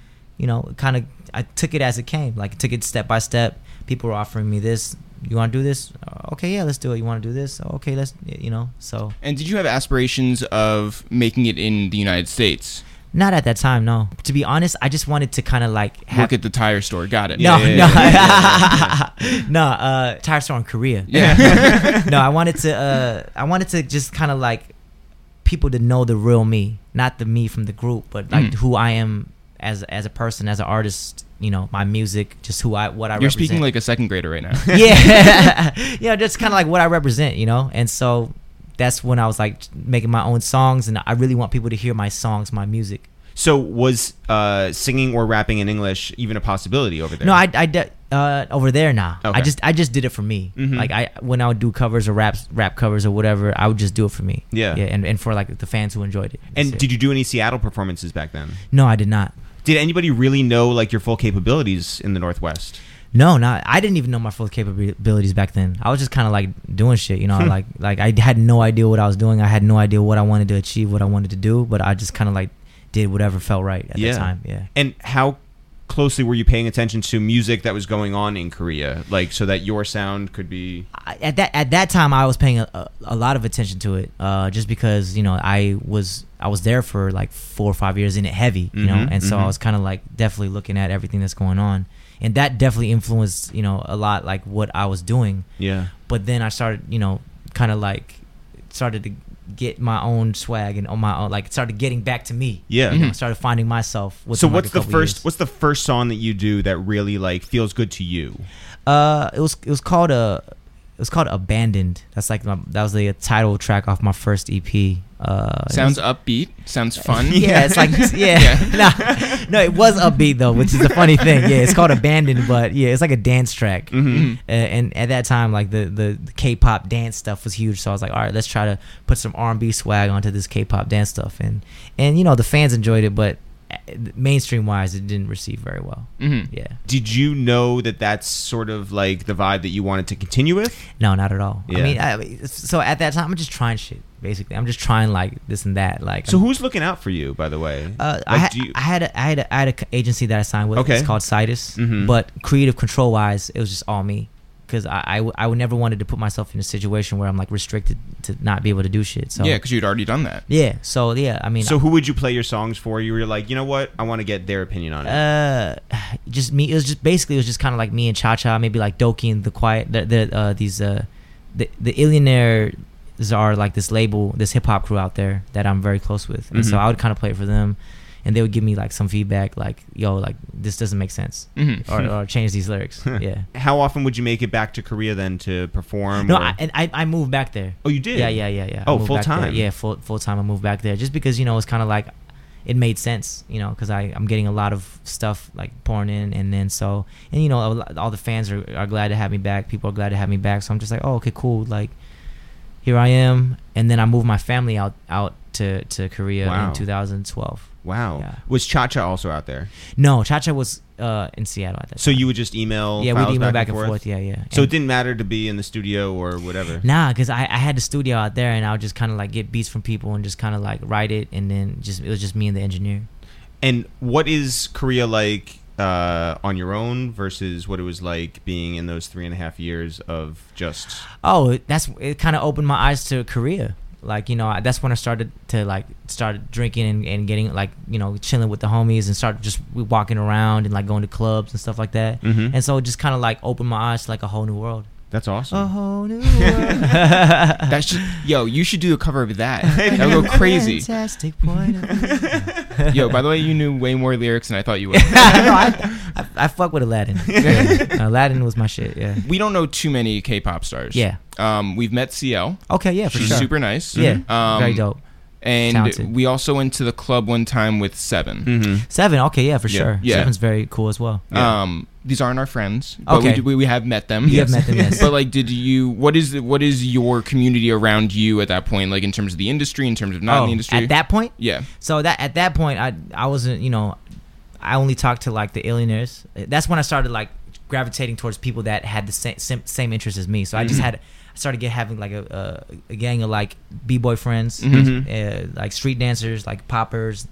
of, I took it as it came. Like I took it step by step. People were offering me this. You want to do this? Okay, yeah, let's do it. You want to do this? Okay, let's, so. And did you have aspirations of making it in the United States? Not at that time, no. To be honest, I just wanted to kind of like Work at the tire store. Got it. No, Yeah. no, tire store in Korea. Yeah. No, I wanted to just kind of like people to know the real me, not the me from the group, but like who I am as a person, as an artist. My music, just what I You're represent. speaking like a second grader right now. Yeah, just kind of like what I represent, and so that's when I was like making my own songs, and I really want people to hear my songs, my music. So was singing or rapping in English even a possibility over there? No, I did over there now. Okay. I just did it for me. Mhm. Like when I would do covers or rap covers or whatever, I would just do it for me. Yeah. and for like the fans who enjoyed it. That's And it. did you do any Seattle performances back then? No, I did not. Did anybody really know like your full capabilities in the Northwest? No, I didn't even know my full capabilities back then. I was just kind of like doing shit, like I had no idea what I was doing. I had no idea what I wanted to achieve, what I wanted to do, but I just kind of like did whatever felt right at the time. Yeah. And how closely were you paying attention to music that was going on in Korea, like so that your sound could be? At that time, I was paying a lot of attention to it, just because I was there for like 4 or 5 years in it heavy, and so I was kind of like definitely looking at everything that's going on, and that definitely influenced a lot like what I was doing. Yeah. But then I started kind of like started to get my own swag and on my own, like started getting back to me. Yeah. Started finding myself. So what's the first song that you do that really like feels good to you? It was called Abandoned. That's like that was the title track off my first EP. Sounds upbeat. Sounds fun. Yeah, it's like no, it was upbeat though, which is the funny thing. Yeah, it's called Abandoned, but yeah, it's like a dance track. Mm-hmm. And at that time, like the K-pop dance stuff was huge, so I was like, all right, let's try to put some R&B swag onto this K-pop dance stuff, and the fans enjoyed it, but mainstream wise, it didn't receive very well. Mm-hmm. Yeah. Did you know that that's sort of like the vibe that you wanted to continue with? No, not at all. Yeah. I mean, so at that time, I'm just trying shit. Basically, I'm just trying like this and that. Like, So who's looking out for you, by the way? I had an agency that I signed with. Okay. It's called Citus. Mhm. But creative control wise, it was just all me, because I would never wanted to put myself in a situation where I'm like restricted to not be able to do shit. So Yeah, because you'd already done that. yeah. So yeah, I mean, So who would you play your songs for? You were like, you know what? I want to get their opinion on it. just me. It was just kind of like me and Cha Cha, maybe like Doki and the Quiet. The Illionaires are like this label, this hip hop crew out there that I'm very close with, and so Mhm. I would kind of play it for them, and they would give me like some feedback, like, yo, like this doesn't make sense, Mm-hmm. or change these lyrics. Yeah. How often would you make it back to Korea then to perform? No, or- I moved back there. Oh, you did? Yeah. Oh, I moved full back there. time? Yeah, full time. I moved back there just because it's kind of like it made sense, because I'm getting a lot of stuff like pouring in, and then all the fans are glad to have me back. People are glad to have me back. So I'm just like, oh, okay, cool. Like here I am, and then I moved my family out to Korea Wow. in 2012. Wow. Yeah. Was Cha Cha also out there? No, Cha Cha was in Seattle at that So time. you would just email Yeah, files we'd email back and forth. Yeah. So And- it didn't matter to be in the studio or whatever? Nah, because I had the studio out there, and I would just kind of like get beats from people and just kind of like write it, and then it was just me and the engineer. And what is Korea like on your own versus what it was like being in those 3.5 years of just... Oh, it kind of opened my eyes to Korea. Like, you know, that's when I started drinking and getting like, you know, chilling with the homies and started just walking around and like going to clubs and stuff like that. Mhm. And so it just kind of like opened my eyes to like a whole new world. That's awesome. A whole new world. That's just, yo, you should do a cover of that. That would go crazy. Fantastic point of view. Yo, by the way, you knew way more lyrics than I thought you would. I fuck with Aladdin. Yeah. Aladdin was my shit. Yeah. We don't know too many K-pop stars. Yeah. We've met CL. Okay. Yeah. For She's sure. super nice. Yeah. Um, Very dope. And Talented. we also went to the club one time with Seven. Mm-hmm. Seven. Okay. Yeah. For Yeah. sure. Yeah. Seven's very cool as well. Yeah. These aren't our friends, but Okay. we have met them. You have met them, yes. But like, what is your community around you at that point? Like in terms of the industry, in terms of not in the industry? At that point. Yeah. So at that point, I wasn't, you know, I only talked to like the Illionaires. That's when I started like gravitating towards people that had the same interests as me. So I just I started having like a gang of like b-boy friends, like street dancers, like poppers,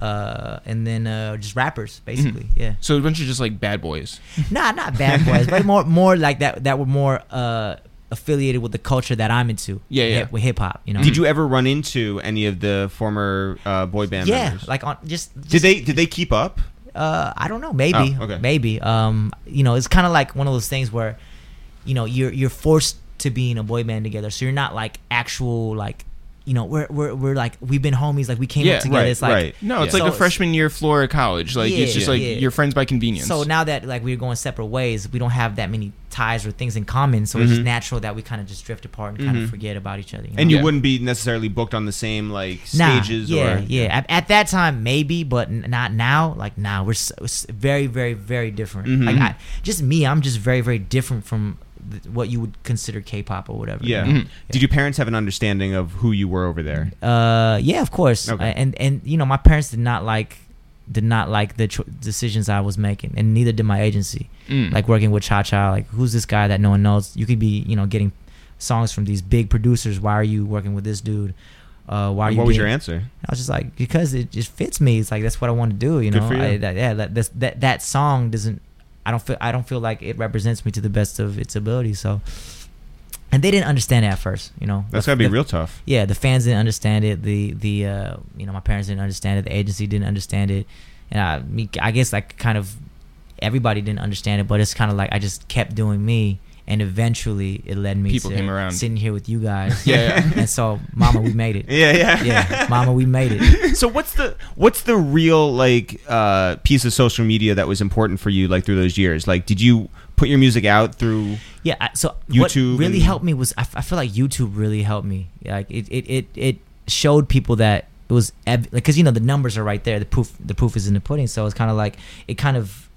and then just rappers, basically. Yeah. So a bunch of just like bad boys. Nah, not bad boys, but more like that were more affiliated with the culture that I'm into. Yeah. With hip hop, you know. Did you ever run into any of the former boy band Yeah, members? like on just Did they keep up? I don't know. Maybe. Oh, okay. Maybe. You know, it's kind of like one of those things where, you know, you're forced to be in a boy band together, so you're not like actual like, you know, we're like we've been homies, like we came Yeah, up together. right, It's like right. No, it's Yeah. like So a freshman year floor at college. Like it's just like Yeah. you're friends by convenience. So now that like we're going separate ways, we don't have that many ties or things in common. So it's just natural that we kind of just drift apart and kind of forget about each other. You know? And you Yeah. wouldn't be necessarily booked on the same like Nah, stages yeah, or... yeah. At that time, maybe, but not now. Like now, we're very, very, very different. Like I'm just very, very different from what you would consider K-pop or whatever. Yeah. you know? Did your parents have an understanding of who you were over there? Yeah, of course. Okay. And you know, my parents did not like the decisions I was making, and neither did my agency. Like working with Cha Cha, like who's this guy that no one knows? You could be, you know, getting songs from these big producers. Why are you working with this dude? Why are What you? was your answer? I was just like, because it just fits me. It's like that's what I want to do. You Good know, for you. that song doesn't. I don't feel like it represents me to the best of its ability. So, and they didn't understand it at first. You know, That's gotta be real tough. Yeah, the fans didn't understand it. The you know, my parents didn't understand it. The agency didn't understand it. And I guess like kind of everybody didn't understand it. But it's kind of like I just kept doing me. And eventually, it led me People to came around. sitting here with you guys. Yeah. And so, Mama, we made it. Yeah. Yeah, Mama, we made it. So what's the real like piece of social media that was important for you like through those years? Like, did you put your music out through? Yeah. So YouTube what really and- helped me was I feel like YouTube really helped me. Like it showed people that it was because you know the numbers are right there. The proof is in the pudding. So it's kind of like it kind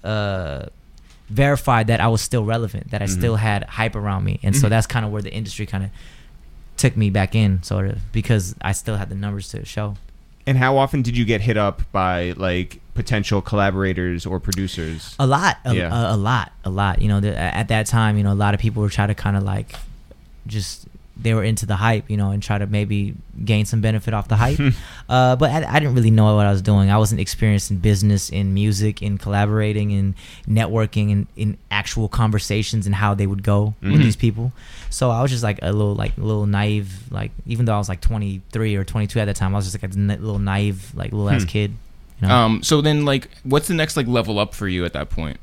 of verified that I was still relevant, that I still had hype around me, and so that's kind of where the industry kind of took me back in, sort of, because I still had the numbers to show. And how often did you get hit up by like potential collaborators or producers? A lot. Yeah. A lot. You know, at that time, you know, a lot of people were trying to kind of like just they were into the hype, you know, and try to maybe gain some benefit off the hype. But I didn't really know what I was doing. I wasn't experienced in business, in music, in collaborating, in networking, and in actual conversations and how they would go with these people. So I was just like a little naive, like even though I was like 23 or 22 at that time, I was just like a little naive, like little ass kid. You know? So then, like, what's the next like level up for you at that point?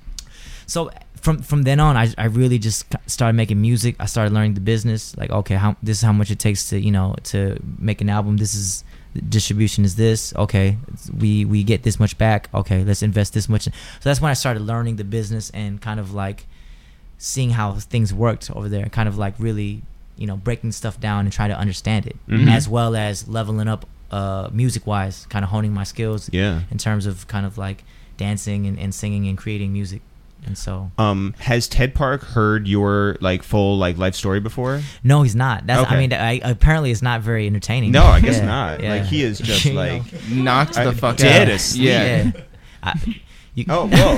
So from then on, I really just started making music. I started learning the business. Like, okay, this is how much it takes to, you know, to make an album. This is distribution is this. Okay, we get this much back. Okay, let's invest this much. So that's when I started learning the business and kind of like seeing how things worked over there. Kind of like really, you know, breaking stuff down and trying to understand it, as well as leveling up music wise, kind of honing my skills. Yeah. In terms of kind of like dancing and singing and creating music. And so Has Ted Park heard your like full like life story before? no, he's not. That's Okay. I mean, apparently it's not very entertaining. No, I guess Yeah, not. yeah. Like he is just You know? like Knocked the fuck dead out. asleep. Yeah. You- oh whoa.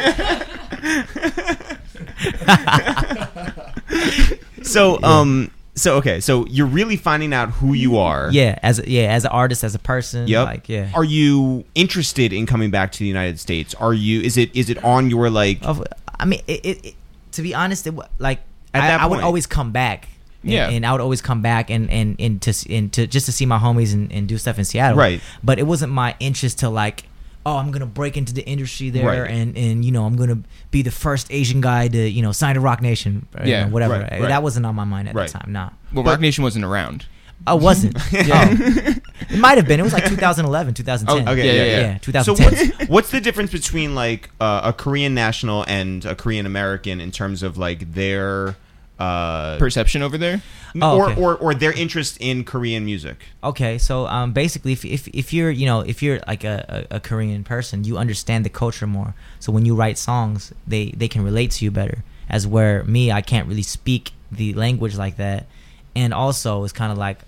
So okay, so you're really finding out who you are. as an artist, as a person. Yep. Like, yeah. Are you interested in coming back to the United States? Are you? Is it on your like? I mean, it to be honest, like At that I would point. always come back. Yeah. And I would always come back and to just to see my homies and do stuff in Seattle. Right. But it wasn't my interest to like, oh, I'm gonna break into the industry there, Right. and you know, I'm gonna be the first Asian guy to, you know, sign to Rock Nation, or, you Yeah, know, whatever. right, right. That wasn't on my mind at Right. the time. Nah, Well, Rock Nation wasn't around. I wasn't. It might have been. It was like 2011, 2010. Oh, okay, yeah. 2010. So what's the difference between like a Korean national and a Korean American in terms of like their Perception over there? Oh, okay. or their interest in Korean music? Okay, so basically, if you're, you know, if you're like a Korean person, you understand the culture more. So when you write songs, they can relate to you better. As where me, I can't really speak the language like that, and also it's kind of like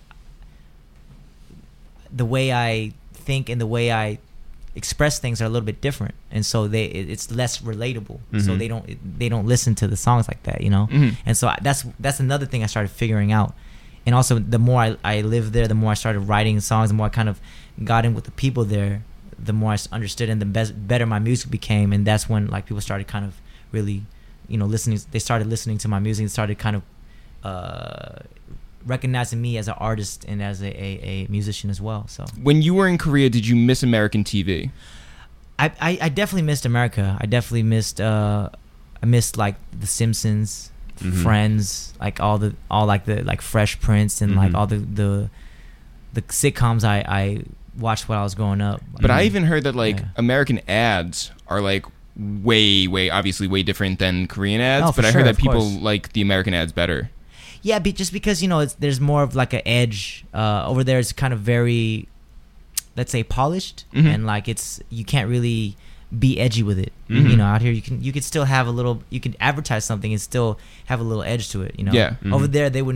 the way I think and the way I express things are a little bit different, and so it's less relatable. So they don't listen to the songs like that, you know. And so that's another thing I started figuring out. And also, the more I lived there, the more I started writing songs, the more I kind of got in with the people there, the more I understood, and the better my music became. And that's when like people started kind of really, you know, listening. They started listening to my music and started kind of recognizing me as an artist and as a musician as well. So When you were in Korea, did you miss American TV? I definitely missed America. I definitely missed I missed like The Simpsons, Friends, like all like Fresh Prince and like all the sitcoms I watched while I was growing up. But I even heard that like Yeah. American ads are like way obviously way different than Korean ads. Oh, for but I sure, heard that of people course. like the American ads better. Yeah, just because, you know, there's more of like an edge over there. It's kind of very, let's say, polished, and like you can't really be edgy with it. You know, out here you can still have a little. You can advertise something and still have a little edge to it. You know, Yeah. Over there they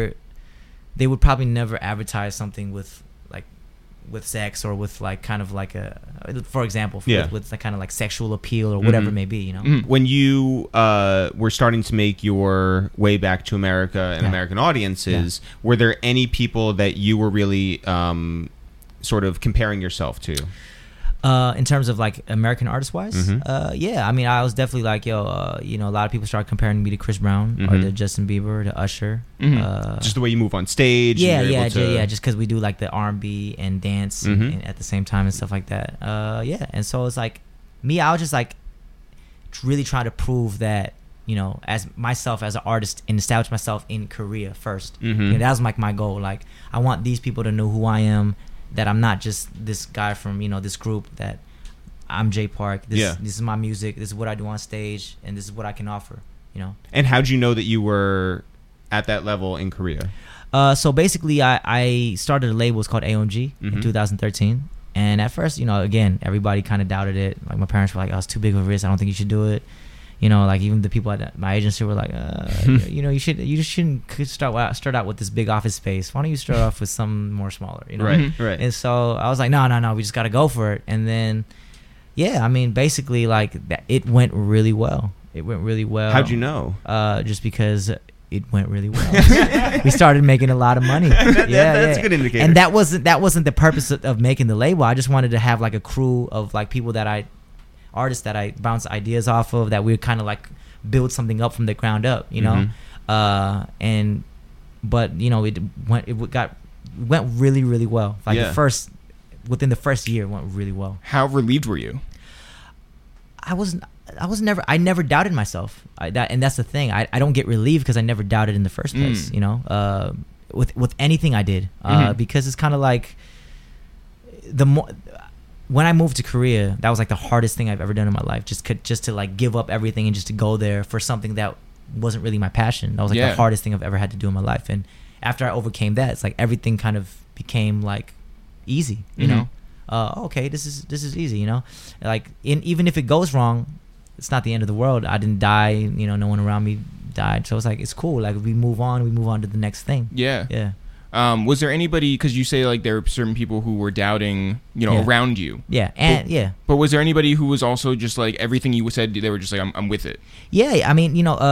would probably never advertise something with sex or with like kind of like for example, with the kind of like sexual appeal or whatever it may be. You know. When you were starting to make your way back to America and Yeah. American audiences, were there any people that you were really sort of comparing yourself to? In terms of like American artist wise, yeah, I mean, I was definitely like, you know, a lot of people started comparing me to Chris Brown or to Justin Bieber, to Usher. Just the way you move on stage. Yeah, and you're able to- just because we do like the R&B and dance and at the same time and stuff like that. Yeah, and so it's like me, I was just like really trying to prove that, you know, as myself as an artist and establish myself in Korea first. You know, that was like my goal. Like, I want these people to know who I am, that I'm not just this guy from, you know, this group, that I'm Jay Park. This is my music. This is what I do on stage, and this is what I can offer, you know. And how'd you know that you were at that level in Korea? So basically, I started a label. It's called AOMG in 2013. And at first, you know, again, everybody kind of doubted it. Like, my parents were like, "Oh, it's too big of a risk. I don't think you should do it." You know, like even the people at my agency were like, "You know, you shouldn't start out with this big office space. Why don't you start off with something more smaller?" You know, Right. And so I was like, "No, we just got to go for it." And then, yeah, I mean, basically, like it went really well. It went really well. How'd you know? Just because it went really well. We started making a lot of money. That's a good indicator. And that wasn't the purpose of making the label. I just wanted to have like a crew of like people artists that I bounce ideas off of, that we would kind of like build something up from the ground up, you know. But you know, it went really, really well. Like within the first year, it went really well. How relieved were you? I never doubted myself. And that's the thing. I don't get relieved because I never doubted in the first place, you know, with anything I did, because it's kind of like when I moved to Korea, that was like the hardest thing I've ever done in my life. Just to like give up everything and just to go there for something that wasn't really my passion. That was like the hardest thing I've ever had to do in my life. And after I overcame that, it's like everything kind of became like easy, you know. Okay, this is easy, you know. Like even if it goes wrong, it's not the end of the world. I didn't die. You know, no one around me died. So it's like, it's cool. Like, we move on to the next thing. Yeah. Yeah. Was there anybody, because you say like there were certain people who were doubting, you know, Yeah. around you. Yeah. And yeah. But was there anybody who was also just like everything you said, they were just like, I'm with it? Yeah. I mean, you know,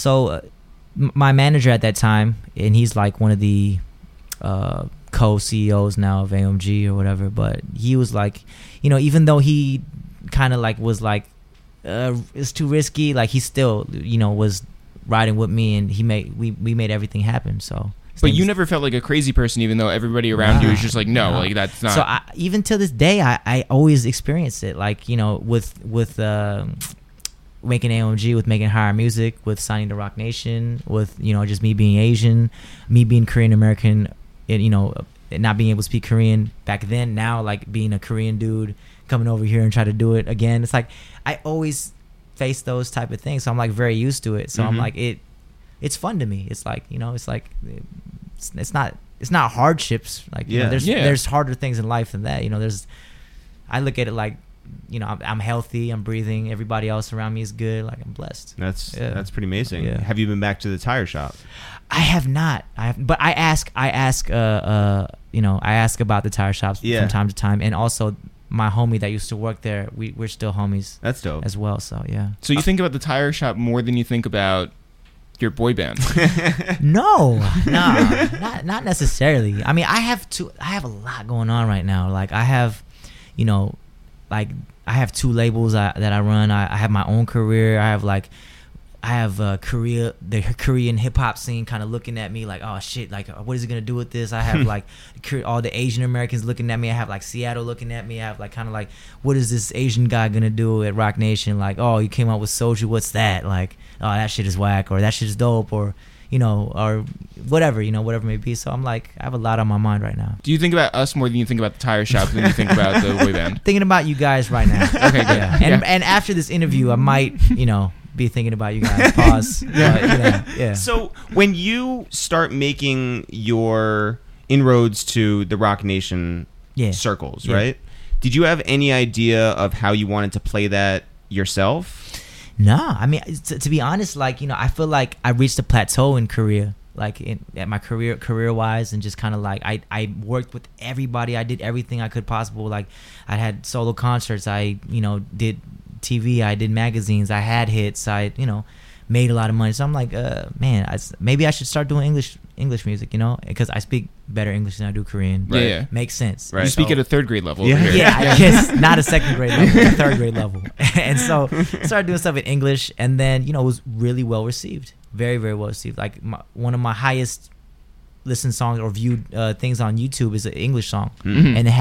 my manager at that time, and he's like one of the co-CEOs now of AMG or whatever, but he was like, you know, even though he kind of like was like, it's too risky, like he still, you know, was riding with me, and we made everything happen. So But you never felt like a crazy person, even though everybody around you is just like, no, like that's not. So even to this day, I always experience it. Like, you know, with making AMG, with making Higher Music, with signing to Rock Nation, with, you know, just me being Asian, me being Korean American, and, you know, not being able to speak Korean back then. Now, like, being a Korean dude coming over here and try to do it again. It's like I always face those type of things, so I'm like very used to it. So I'm like, it's fun to me. It's like, you know, it's like it's not hardships. Like, you know, there's harder things in life than that. You know, I look at it like, you know, I'm healthy, I'm breathing, everybody else around me is good, like I'm blessed. That's pretty amazing. Yeah. Have you been back to the tire shop? I have not. But I ask you know, I ask about the tire shops from time to time, and also my homie that used to work there, we're still homies. That's dope as well. So yeah. So you think about the tire shop more than you think about your boy band? No, not necessarily. I mean, I have a lot going on right now. Like I have, you know, like I have 2 labels that I run. I have my own career. I have the Korean hip hop scene kind of looking at me like, oh shit, like what is he gonna do with this? I have like all the Asian Americans looking at me. I have like Seattle looking at me. I have like kind of like, what is this Asian guy gonna do at Rock Nation? Like, oh, you came out with Soju, what's that? Like, oh, that shit is whack, or that shit is dope, or, you know, or whatever, you know, whatever it may be. So I'm like, I have a lot on my mind right now. Do you think about us more than you think about the tire shop than you think about the boy band? Thinking about you guys right now. Okay, good. Yeah. And after this interview, I might, you know, be thinking about you guys. Pause. Yeah. So when you start making your inroads to the Rock Nation circles, right? Did you have any idea of how you wanted to play that yourself? Nah, I mean, to be honest, like, you know, I feel like I reached a plateau in Korea, like at my career wise, and just kind of like I worked with everybody. I did everything I could possible. Like I had solo concerts. I, you know, did TV. I did magazines. I had hits. I, you know, made a lot of money. So I'm like, man, maybe I should start doing English music, you know, because I speak better English than I do Korean. Right. Yeah. Makes sense. Right. You speak at a 3rd grade level. Yeah. Over here. Yeah, I guess not a 2nd grade level, a 3rd grade level. And so I started doing stuff in English, and then, you know, it was really well received. Very, very well received. Like one of my highest listened songs or viewed things on YouTube is an English song. Mm-hmm. And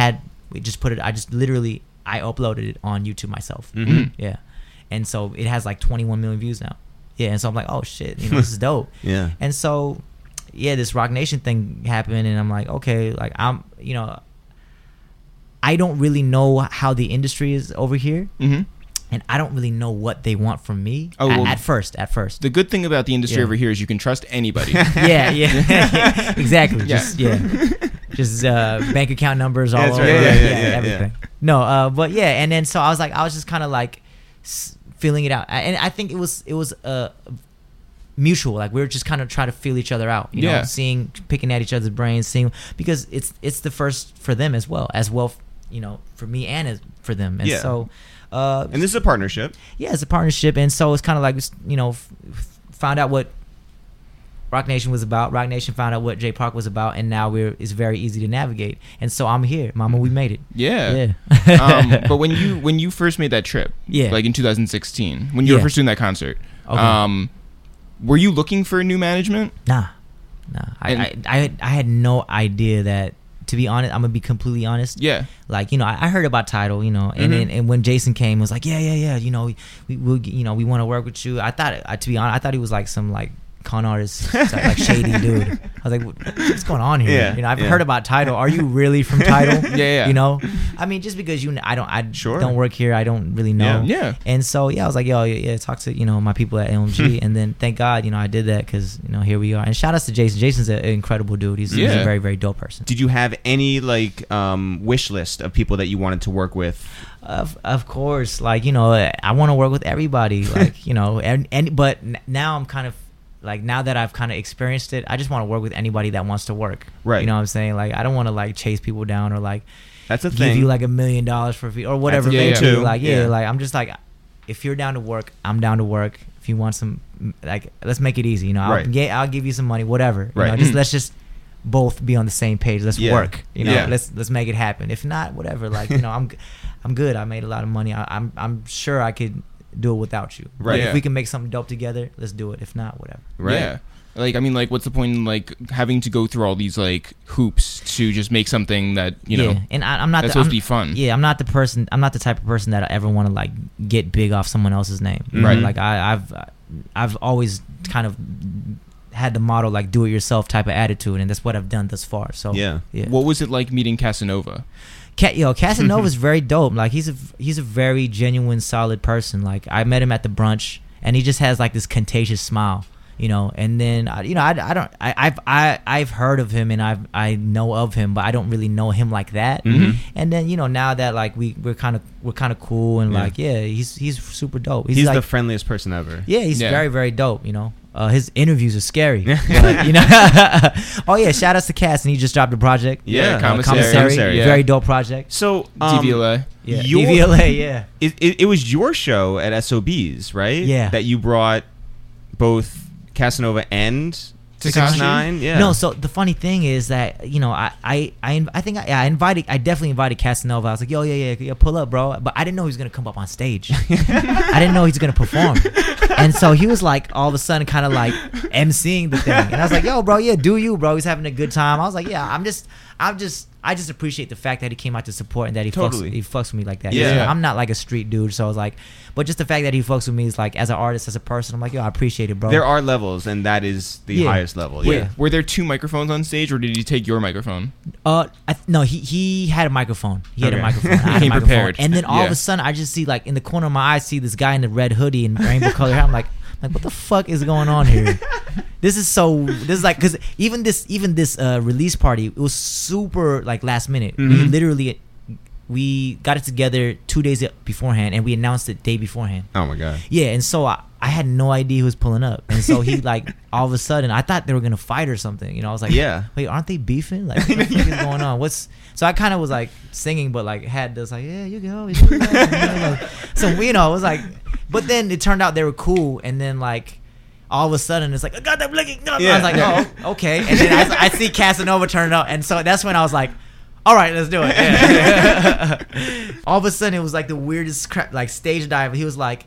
I uploaded it on YouTube myself. Mm-hmm. Yeah. And so it has like 21 million views now. Yeah. And so I'm like, oh shit, you know, this is dope. Yeah. And so, yeah, this Rock Nation thing happened, and I'm like, okay, like I'm, you know, I don't really know how the industry is over here. Mm-hmm. And I don't really know what they want from me well, at first. The good thing about the industry over here is you can trust anybody. Yeah. Exactly. Just bank account numbers all over. right. Yeah, everything. No, but yeah, and then so I was just kind of like feeling it out, and I think it was mutual. Like we were just kind of trying to feel each other out, you know, picking at each other's brains, seeing, because it's the first for them as well, you know, for me and for them, and so. And this is a partnership. Yeah, it's a partnership, and so it's kind of like, you know, found out what Rock Nation was about. Rock Nation found out what Jay Park was about, and now it's very easy to navigate. And so I'm here, Mama. We made it. Yeah. But when you first made that trip, like in 2016, when you were first doing that concert, were you looking for new management? Nah. I had no idea that. To be honest, I'm gonna be completely honest. Yeah. Like, you know, I heard about Tidal, you know, and and when Jason came, it was like, yeah, you know, we want to work with you. I thought, to be honest, I thought he was like some like con artist, like shady dude. I was like, what's going on here? Yeah, You know, I've yeah. heard about Tidal. Are you really from Tidal? Yeah. You know, I mean, just because I Sure. don't work here, I don't really know. Yeah. And so I was like, yo, yeah, talk to my people at LMG, and then thank God, I did that because here we are. And shout outs to Jason. Jason's an incredible dude. He's a very, very dope person. Did you have any like wish list of people that you wanted to work with? Of course, I want to work with everybody, but now I'm kind of like, now that I've kind of experienced it, I just want to work with anybody that wants to work. Right. You know what I'm saying? Like, I don't want to like chase people down or like That's a give thing. you like $1 million for a fee or whatever. That's a it may thing, be. too. Like, Yeah. like I'm just like, if you're down to work, I'm down to work. If you want some, like, let's make it easy. Right. I'll give you some money, whatever. Right. Let's just both be on the same page. Let's Yeah. work. Yeah. Let's make it happen. If not, whatever. Like, I'm good. I made a lot of money. I'm sure I could do it without you. Right. But Yeah. if we can make something dope together, let's do it. If not, whatever. Right. Yeah. Like, I mean, like, what's the point in, like, having to go through all these, like, hoops to just make something that, Yeah. And I'm not that's the, supposed I'm, to be fun. Yeah, I'm not the person. I'm not the type of person that I ever want to like get big off someone else's name. You know? Right. Like I've always kind of had the motto like do it yourself type of attitude, and that's what I've done thus far. So Yeah. What was it like meeting Casanova? Casanova's very dope. Like he's a very genuine, solid person. Like I met him at the brunch, and he just has like this contagious smile. And then I've heard of him and I know of him, but I don't really know him like that. Mhm. And then now that like we're kind of cool and Yeah. like he's super dope. He's like, the friendliest person ever. yeah, he's Yeah. very, very dope. His interviews are scary. But, oh yeah, shout outs to Cass, and he just dropped a project. Yeah, Commissary. Yeah. Very dope project. So DVLA. Yeah, your- DVLA. Yeah. it was your show at SOBs, right? Yeah. That you brought both Casanova and Tekashi? 6ix9ine. Yeah. No, so the funny thing is that I definitely invited Casanova. I was like, yo, yeah, pull up, bro. But I didn't know he was gonna come up on stage. I didn't know he was gonna perform. And so he was like, all of a sudden, kind of like emceeing the thing. And I was like, yo, bro, yeah, do you, bro? He's having a good time. I was like, yeah, I just appreciate the fact that he came out to support and that he Totally. fucks with me like that. Yeah. I'm not like a street dude, so I was like, but just the fact that he fucks with me is like, as an artist, as a person, I'm like, yo, I appreciate it, bro. There are levels, and that is the Yeah. highest level. Yeah. Yeah. Were there two microphones on stage, or did he take your microphone? No, he had a microphone. He had a Okay. microphone. I had a Came microphone. prepared. And then all of Yeah. a sudden, I just see like in the corner of my eye, see this guy in the red hoodie and rainbow color hair. I'm like, what the fuck is going on here? This is like, because even this release party, it was super like last minute. We got it together 2 days beforehand, and we announced it day beforehand. Oh my god. Yeah, and so I had no idea who was pulling up, and so he like all of a sudden I thought they were gonna fight or something. I was like, Yeah. wait, aren't they beefing? Like, what the fuck is going on? So I kind of was like singing, but like had this like, yeah, you go. So it was like, but then it turned out they were cool, and then like all of a sudden it's like, I got that blinking. No. Yeah. I was like, oh, okay, and then I see Casanova turn up, and so that's when I was like, all right, let's do it. Yeah. All of a sudden, it was like the weirdest crap, like stage dive. He was like,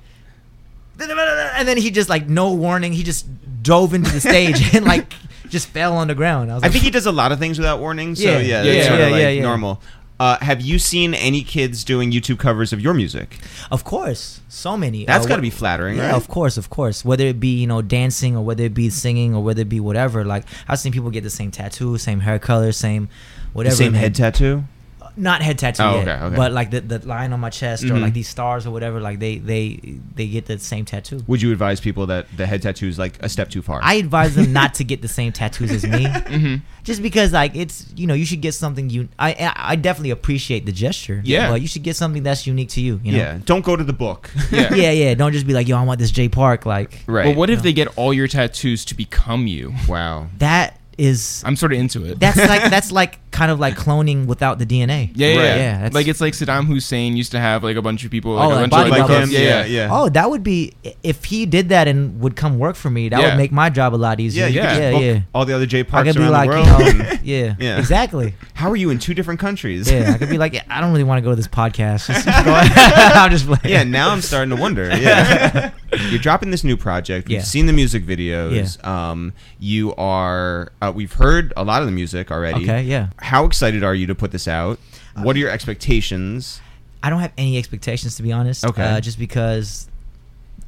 and then he just like no warning, he just dove into the stage and like just fell on the ground. I was I like, think he does a lot of things without warning. So Yeah. yeah, Yeah, that's sort of yeah, like yeah. normal. Have you seen any kids doing YouTube covers of your music? of course, so many. That's got to be flattering, Yeah, right? of course. Whether it be dancing or whether it be singing or whether it be whatever. Like I've seen people get the same tattoo, same hair color, same The whatever. same man. head tattoo. Not head tattoo Oh, yet, okay. but like the line on my chest or Mhm. like these stars or whatever. Like they get the same tattoo. Would you advise people that the head tattoo is like a step too far? I advise them not to get the same tattoos as me, Mm-hmm. just because like it's you should get something I definitely appreciate the gesture, Yeah. but you should get something that's unique to you. You know? Yeah. Don't go to the book. Yeah. yeah. Don't just be like, yo, I want this J Park. Like Right. Well, what if No. they get all your tattoos to become you? Wow. that is I'm sort of into it. that's like kind of like cloning without the DNA. Yeah. Right. Yeah, that's- Like it's like Saddam Hussein used to have like a bunch of people, like Oh, a like bunch of Like bodybuilders. him. yeah. Yeah. Oh, that would be if he did that and would come work for me. That Yeah. would make my job a lot easier. Yeah. You Yeah. could just book yeah. all the other J I Parks could be around like, the you world. know, and- yeah, Yeah. exactly. How are you in 2 different countries? Yeah, I could be like, I don't really want to go to this podcast. Just go I'm just playing. Yeah, now I'm starting to wonder. Yeah. You're dropping this new project. We've Yeah. seen the music videos. You are, we've heard a lot of the music already. Okay, yeah. How excited are you to put this out? What are your expectations? I don't have any expectations, to be honest. Okay. Just because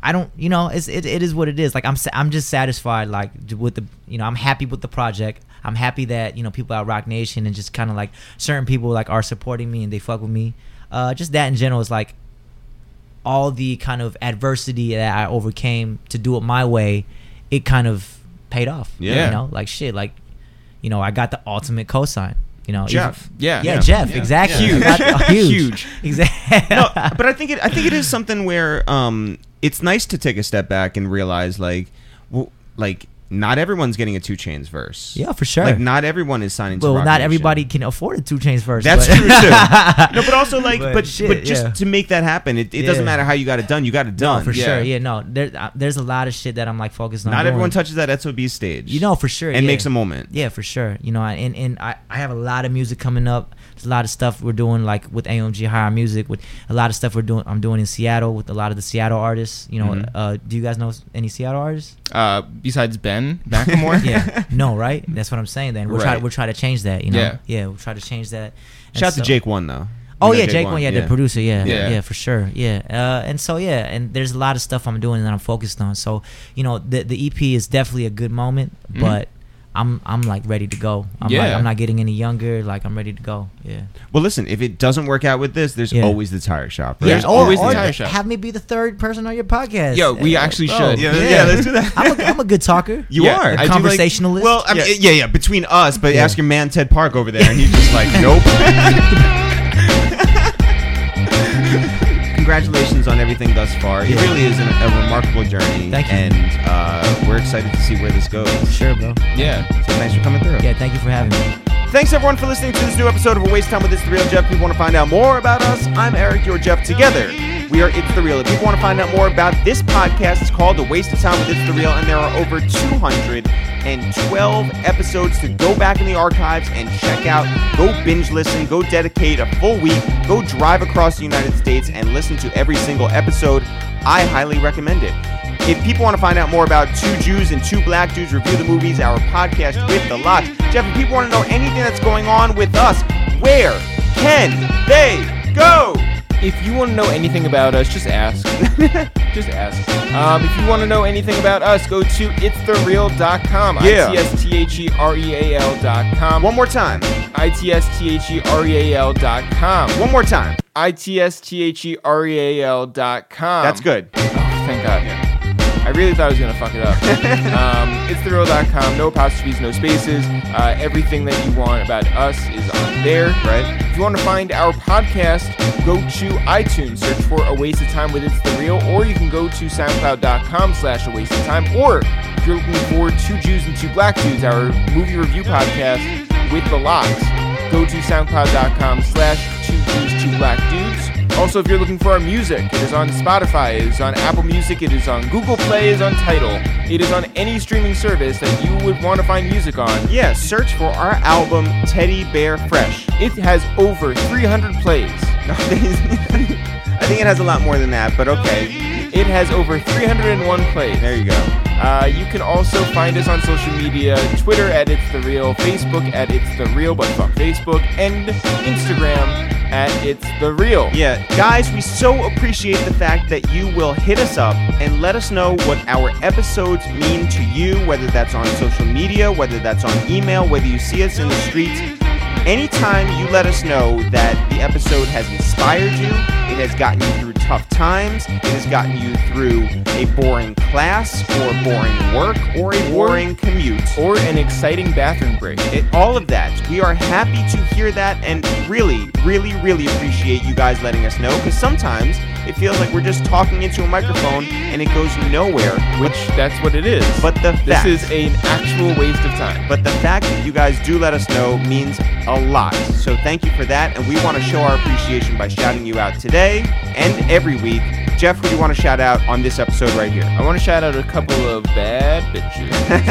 I don't, it is what it is. Like I'm just satisfied, like with the, I'm happy with the project. I'm happy that people at Rock Nation and just kind of like certain people like are supporting me and they fuck with me. Just that in general is like all the kind of adversity that I overcame to do it my way. It kind of paid off. Yeah. Like shit. Like I got the ultimate cosign. Jeff. Yeah. Jeff. Yeah. Exactly. Huge. Exactly. No, but I think it is something where it's nice to take a step back and realize like not everyone's getting a 2 Chainz verse. Yeah, for sure. Like not everyone is signing to Rock not Nation. everybody can afford a 2 Chainz verse. That's true too. No, but also like, but shit, just to make that happen, it doesn't matter how you got it done. You got it done. For sure. Yeah, no. There's a lot of shit that I'm like focused on. Not doing. everyone touches that SOB stage. For sure. And makes a moment. Yeah, for sure. And I have a lot of music coming up. There's a lot of stuff we're doing like with AMG Higher Music, with a lot of stuff I'm doing in Seattle with a lot of the Seattle artists. Do you guys know any Seattle artists? Besides Ben McLemore? Yeah. No, right? That's what I'm saying then. We'll try to change that, Yeah. Yeah, we'll try to change that. And Shout out to Jake One though. Oh yeah, Jake One, the producer, Yeah. yeah, for sure, yeah, and there's a lot of stuff I'm doing that I'm focused on. So the EP is definitely a good moment, but I'm like ready to go. I'm not getting any younger. Like I'm ready to go. Yeah. Well, listen, if it doesn't work out with this, there's always the tire shop. Right? There's always the tire shop. Have me be the 3rd person on your podcast. Yo, we actually should. Yeah, let's do that. I'm a good talker. You are a conversationalist. Well, I mean, between us, but ask your man Ted Park over there, and he's just like, nope. Congratulations on everything thus far. It really is a remarkable journey. Thank you. And we're excited to see where this goes. Sure, bro. Yeah. So thanks for coming through. Yeah, thank you for having me. Thanks everyone for listening to this new episode of A Waste of Time with It's The Real. Jeff, if you want to find out more about us, I'm Eric, you're Jeff. Together, we are It's The Real. If you want to find out more about this podcast, it's called A Waste of Time with It's The Real, and there are over 212 episodes to go back in the archives and check out. Go binge listen, go dedicate a full week, go drive across the United States and listen to every single episode. I highly recommend it. If people want to find out more about 2 Jews and 2 Black Dudes review the movies, our podcast with the lot, Jeff, if people want to know anything that's going on with us, where can they go? If you want to know anything about us, just ask. Just ask. If you want to know anything about us, go to itsthereal.com. Yeah. ITSTHEREAL.com. One more time. ITSTHEREAL.com. One more time. ITSTHEREAL.com. That's good. Oh, thank God. I really thought I was going to fuck it up. It'sTheReal.com. No apostrophes, no spaces. Everything that you want about us is on there. Right. If you want to find our podcast, go to iTunes. Search for A Waste of Time with It's The Real. Or you can go to SoundCloud.com/A Waste of Time. Or if you're looking for 2 Jews and 2 Black Dudes, our movie review podcast with the Locks, go to SoundCloud.com/2 Jews, 2 Black Dudes. Also, if you're looking for our music, it is on Spotify, it is on Apple Music, it is on Google Play, it is on Tidal. It is on any streaming service that you would want to find music on. Yeah, search for our album, Teddy Bear Fresh. It has over 300 plays. I think it has a lot more than that, but okay. It has over 301 plays. There you go. You can also find us on social media, Twitter at It's The Real, Facebook at It's The Real, but fuck Facebook, and Instagram at It's The Real. Yeah, guys, we so appreciate the fact that you will hit us up and let us know what our episodes mean to you, whether that's on social media, whether that's on email, whether you see us in the streets. Anytime you let us know that the episode has inspired you, it has gotten you through tough times, it has gotten you through a boring class, or boring work, or a boring commute, or an exciting bathroom break. All of that. We are happy to hear that and really, really, really appreciate you guys letting us know, because sometimes it feels like we're just talking into a microphone and it goes nowhere. Which, that's what it is. But this is an actual waste of time. But the fact that you guys do let us know means a lot. So thank you for that, and we want to show our appreciation by shouting you out today and every week. Jeff, who do you want to shout out on this episode right here? I want to shout out a couple of bad bitches.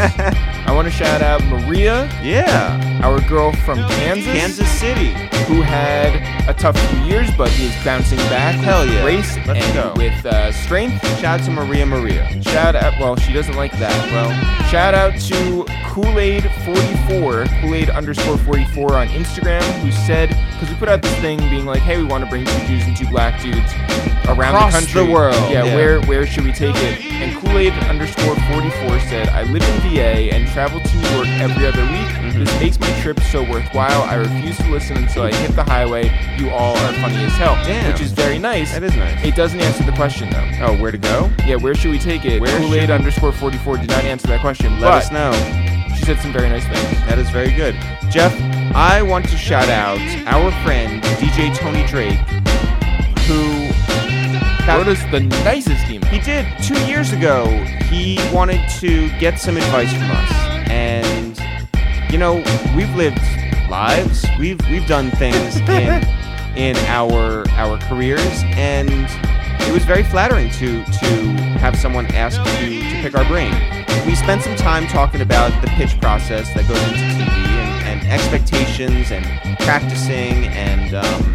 I want to shout out Maria. Yeah. Our girl from Kansas City. Who had a tough few years, but is bouncing back. Hell yeah. Race Let's and go. With strength. Shout out to Maria. Shout out, well, she doesn't like that. Well, shout out to Kool-Aid44, Kool-Aid_44 on Instagram, who said, because we put out this thing being like, hey, we want to bring 2 Jews and 2 Black dudes around the country. the world. Yeah, where should we take it? And Kool-Aid _44 said, I live in VA and travel to New York every other week. This makes my trip so worthwhile. I refuse to listen until I hit the highway. You all are funny as hell. Damn. Which is very nice. That is nice. It doesn't answer the question, though. Oh, where to go? Yeah, where should we take it? Where Kool-Aid should _44 did not answer that question. Let but us know. She said some very nice things. That is very good. Jeff, I want to shout out our friend, DJ Tony Drake, who Wrote us the nicest email. He did. 2 years ago, he wanted to get some advice from us. And, you know, we've lived lives. We've done things in our careers, and it was very flattering to have someone ask to pick our brain. We spent some time talking about the pitch process that goes into TV and expectations and practicing and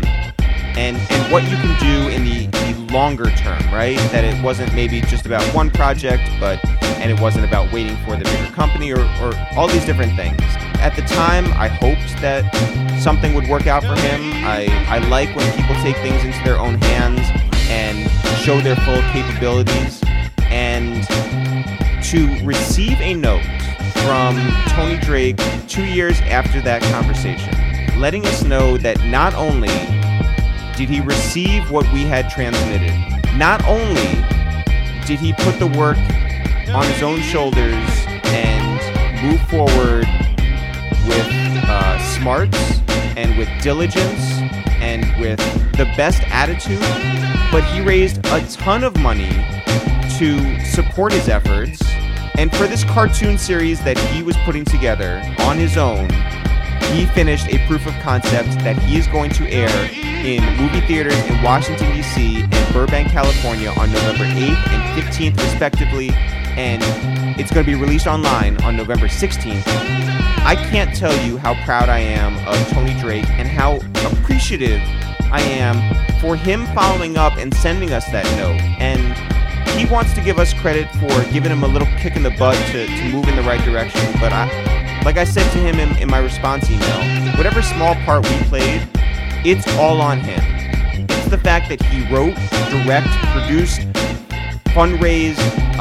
what you can do in the longer term, right? That it wasn't maybe just about one project, and it wasn't about waiting for the bigger company or all these different things. At the time, I hoped that something would work out for him. I like when people take things into their own hands and show their full capabilities. And to receive a note from Tony Drake 2 years after that conversation, letting us know that not only did he receive what we had transmitted, not only did he put the work on his own shoulders and move forward with smarts and with diligence and with the best attitude, but he raised a ton of money to support his efforts. And for this cartoon series that he was putting together on his own, he finished a proof of concept that he is going to air in movie theaters in Washington, D.C. and Burbank, California on November 8th and 15th, respectively. And it's going to be released online on November 16th. I can't tell you how proud I am of Tony Drake and how appreciative I am for him following up and sending us that note. And he wants to give us credit for giving him a little kick in the butt to move in the right direction. But like I said to him in my response email, whatever small part we played, it's all on him. It's the fact that he wrote, direct, produced, fundraised,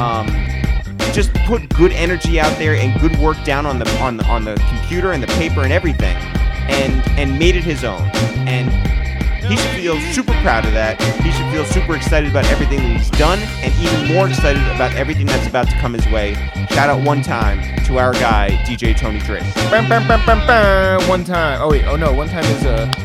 just put good energy out there and good work down on the computer and the paper and everything, and made it his own. And he should feel super proud of that. He should feel super excited about everything that he's done, and even more excited about everything that's about to come his way. Shout out one time to our guy, DJ Tony Drake. One time. Oh wait. Oh no. One time is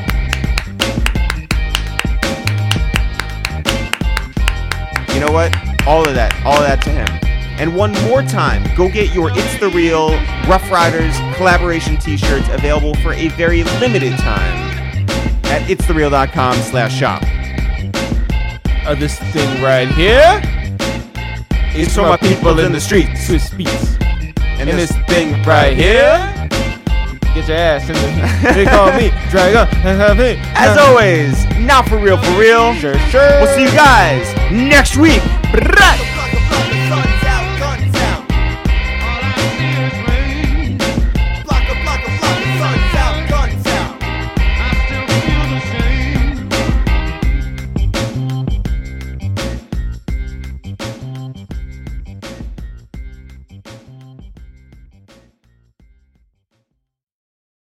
You know what? All of that to him. And one more time, go get your It's The Real Rough Riders collaboration t-shirts available for a very limited time at itsthereal.com/shop. This thing right here It's for my people in the streets. Swiss Beats. And this thing right here, get your ass in the. They call me Dragon. As always, not for real. Sure. We'll see you guys next week.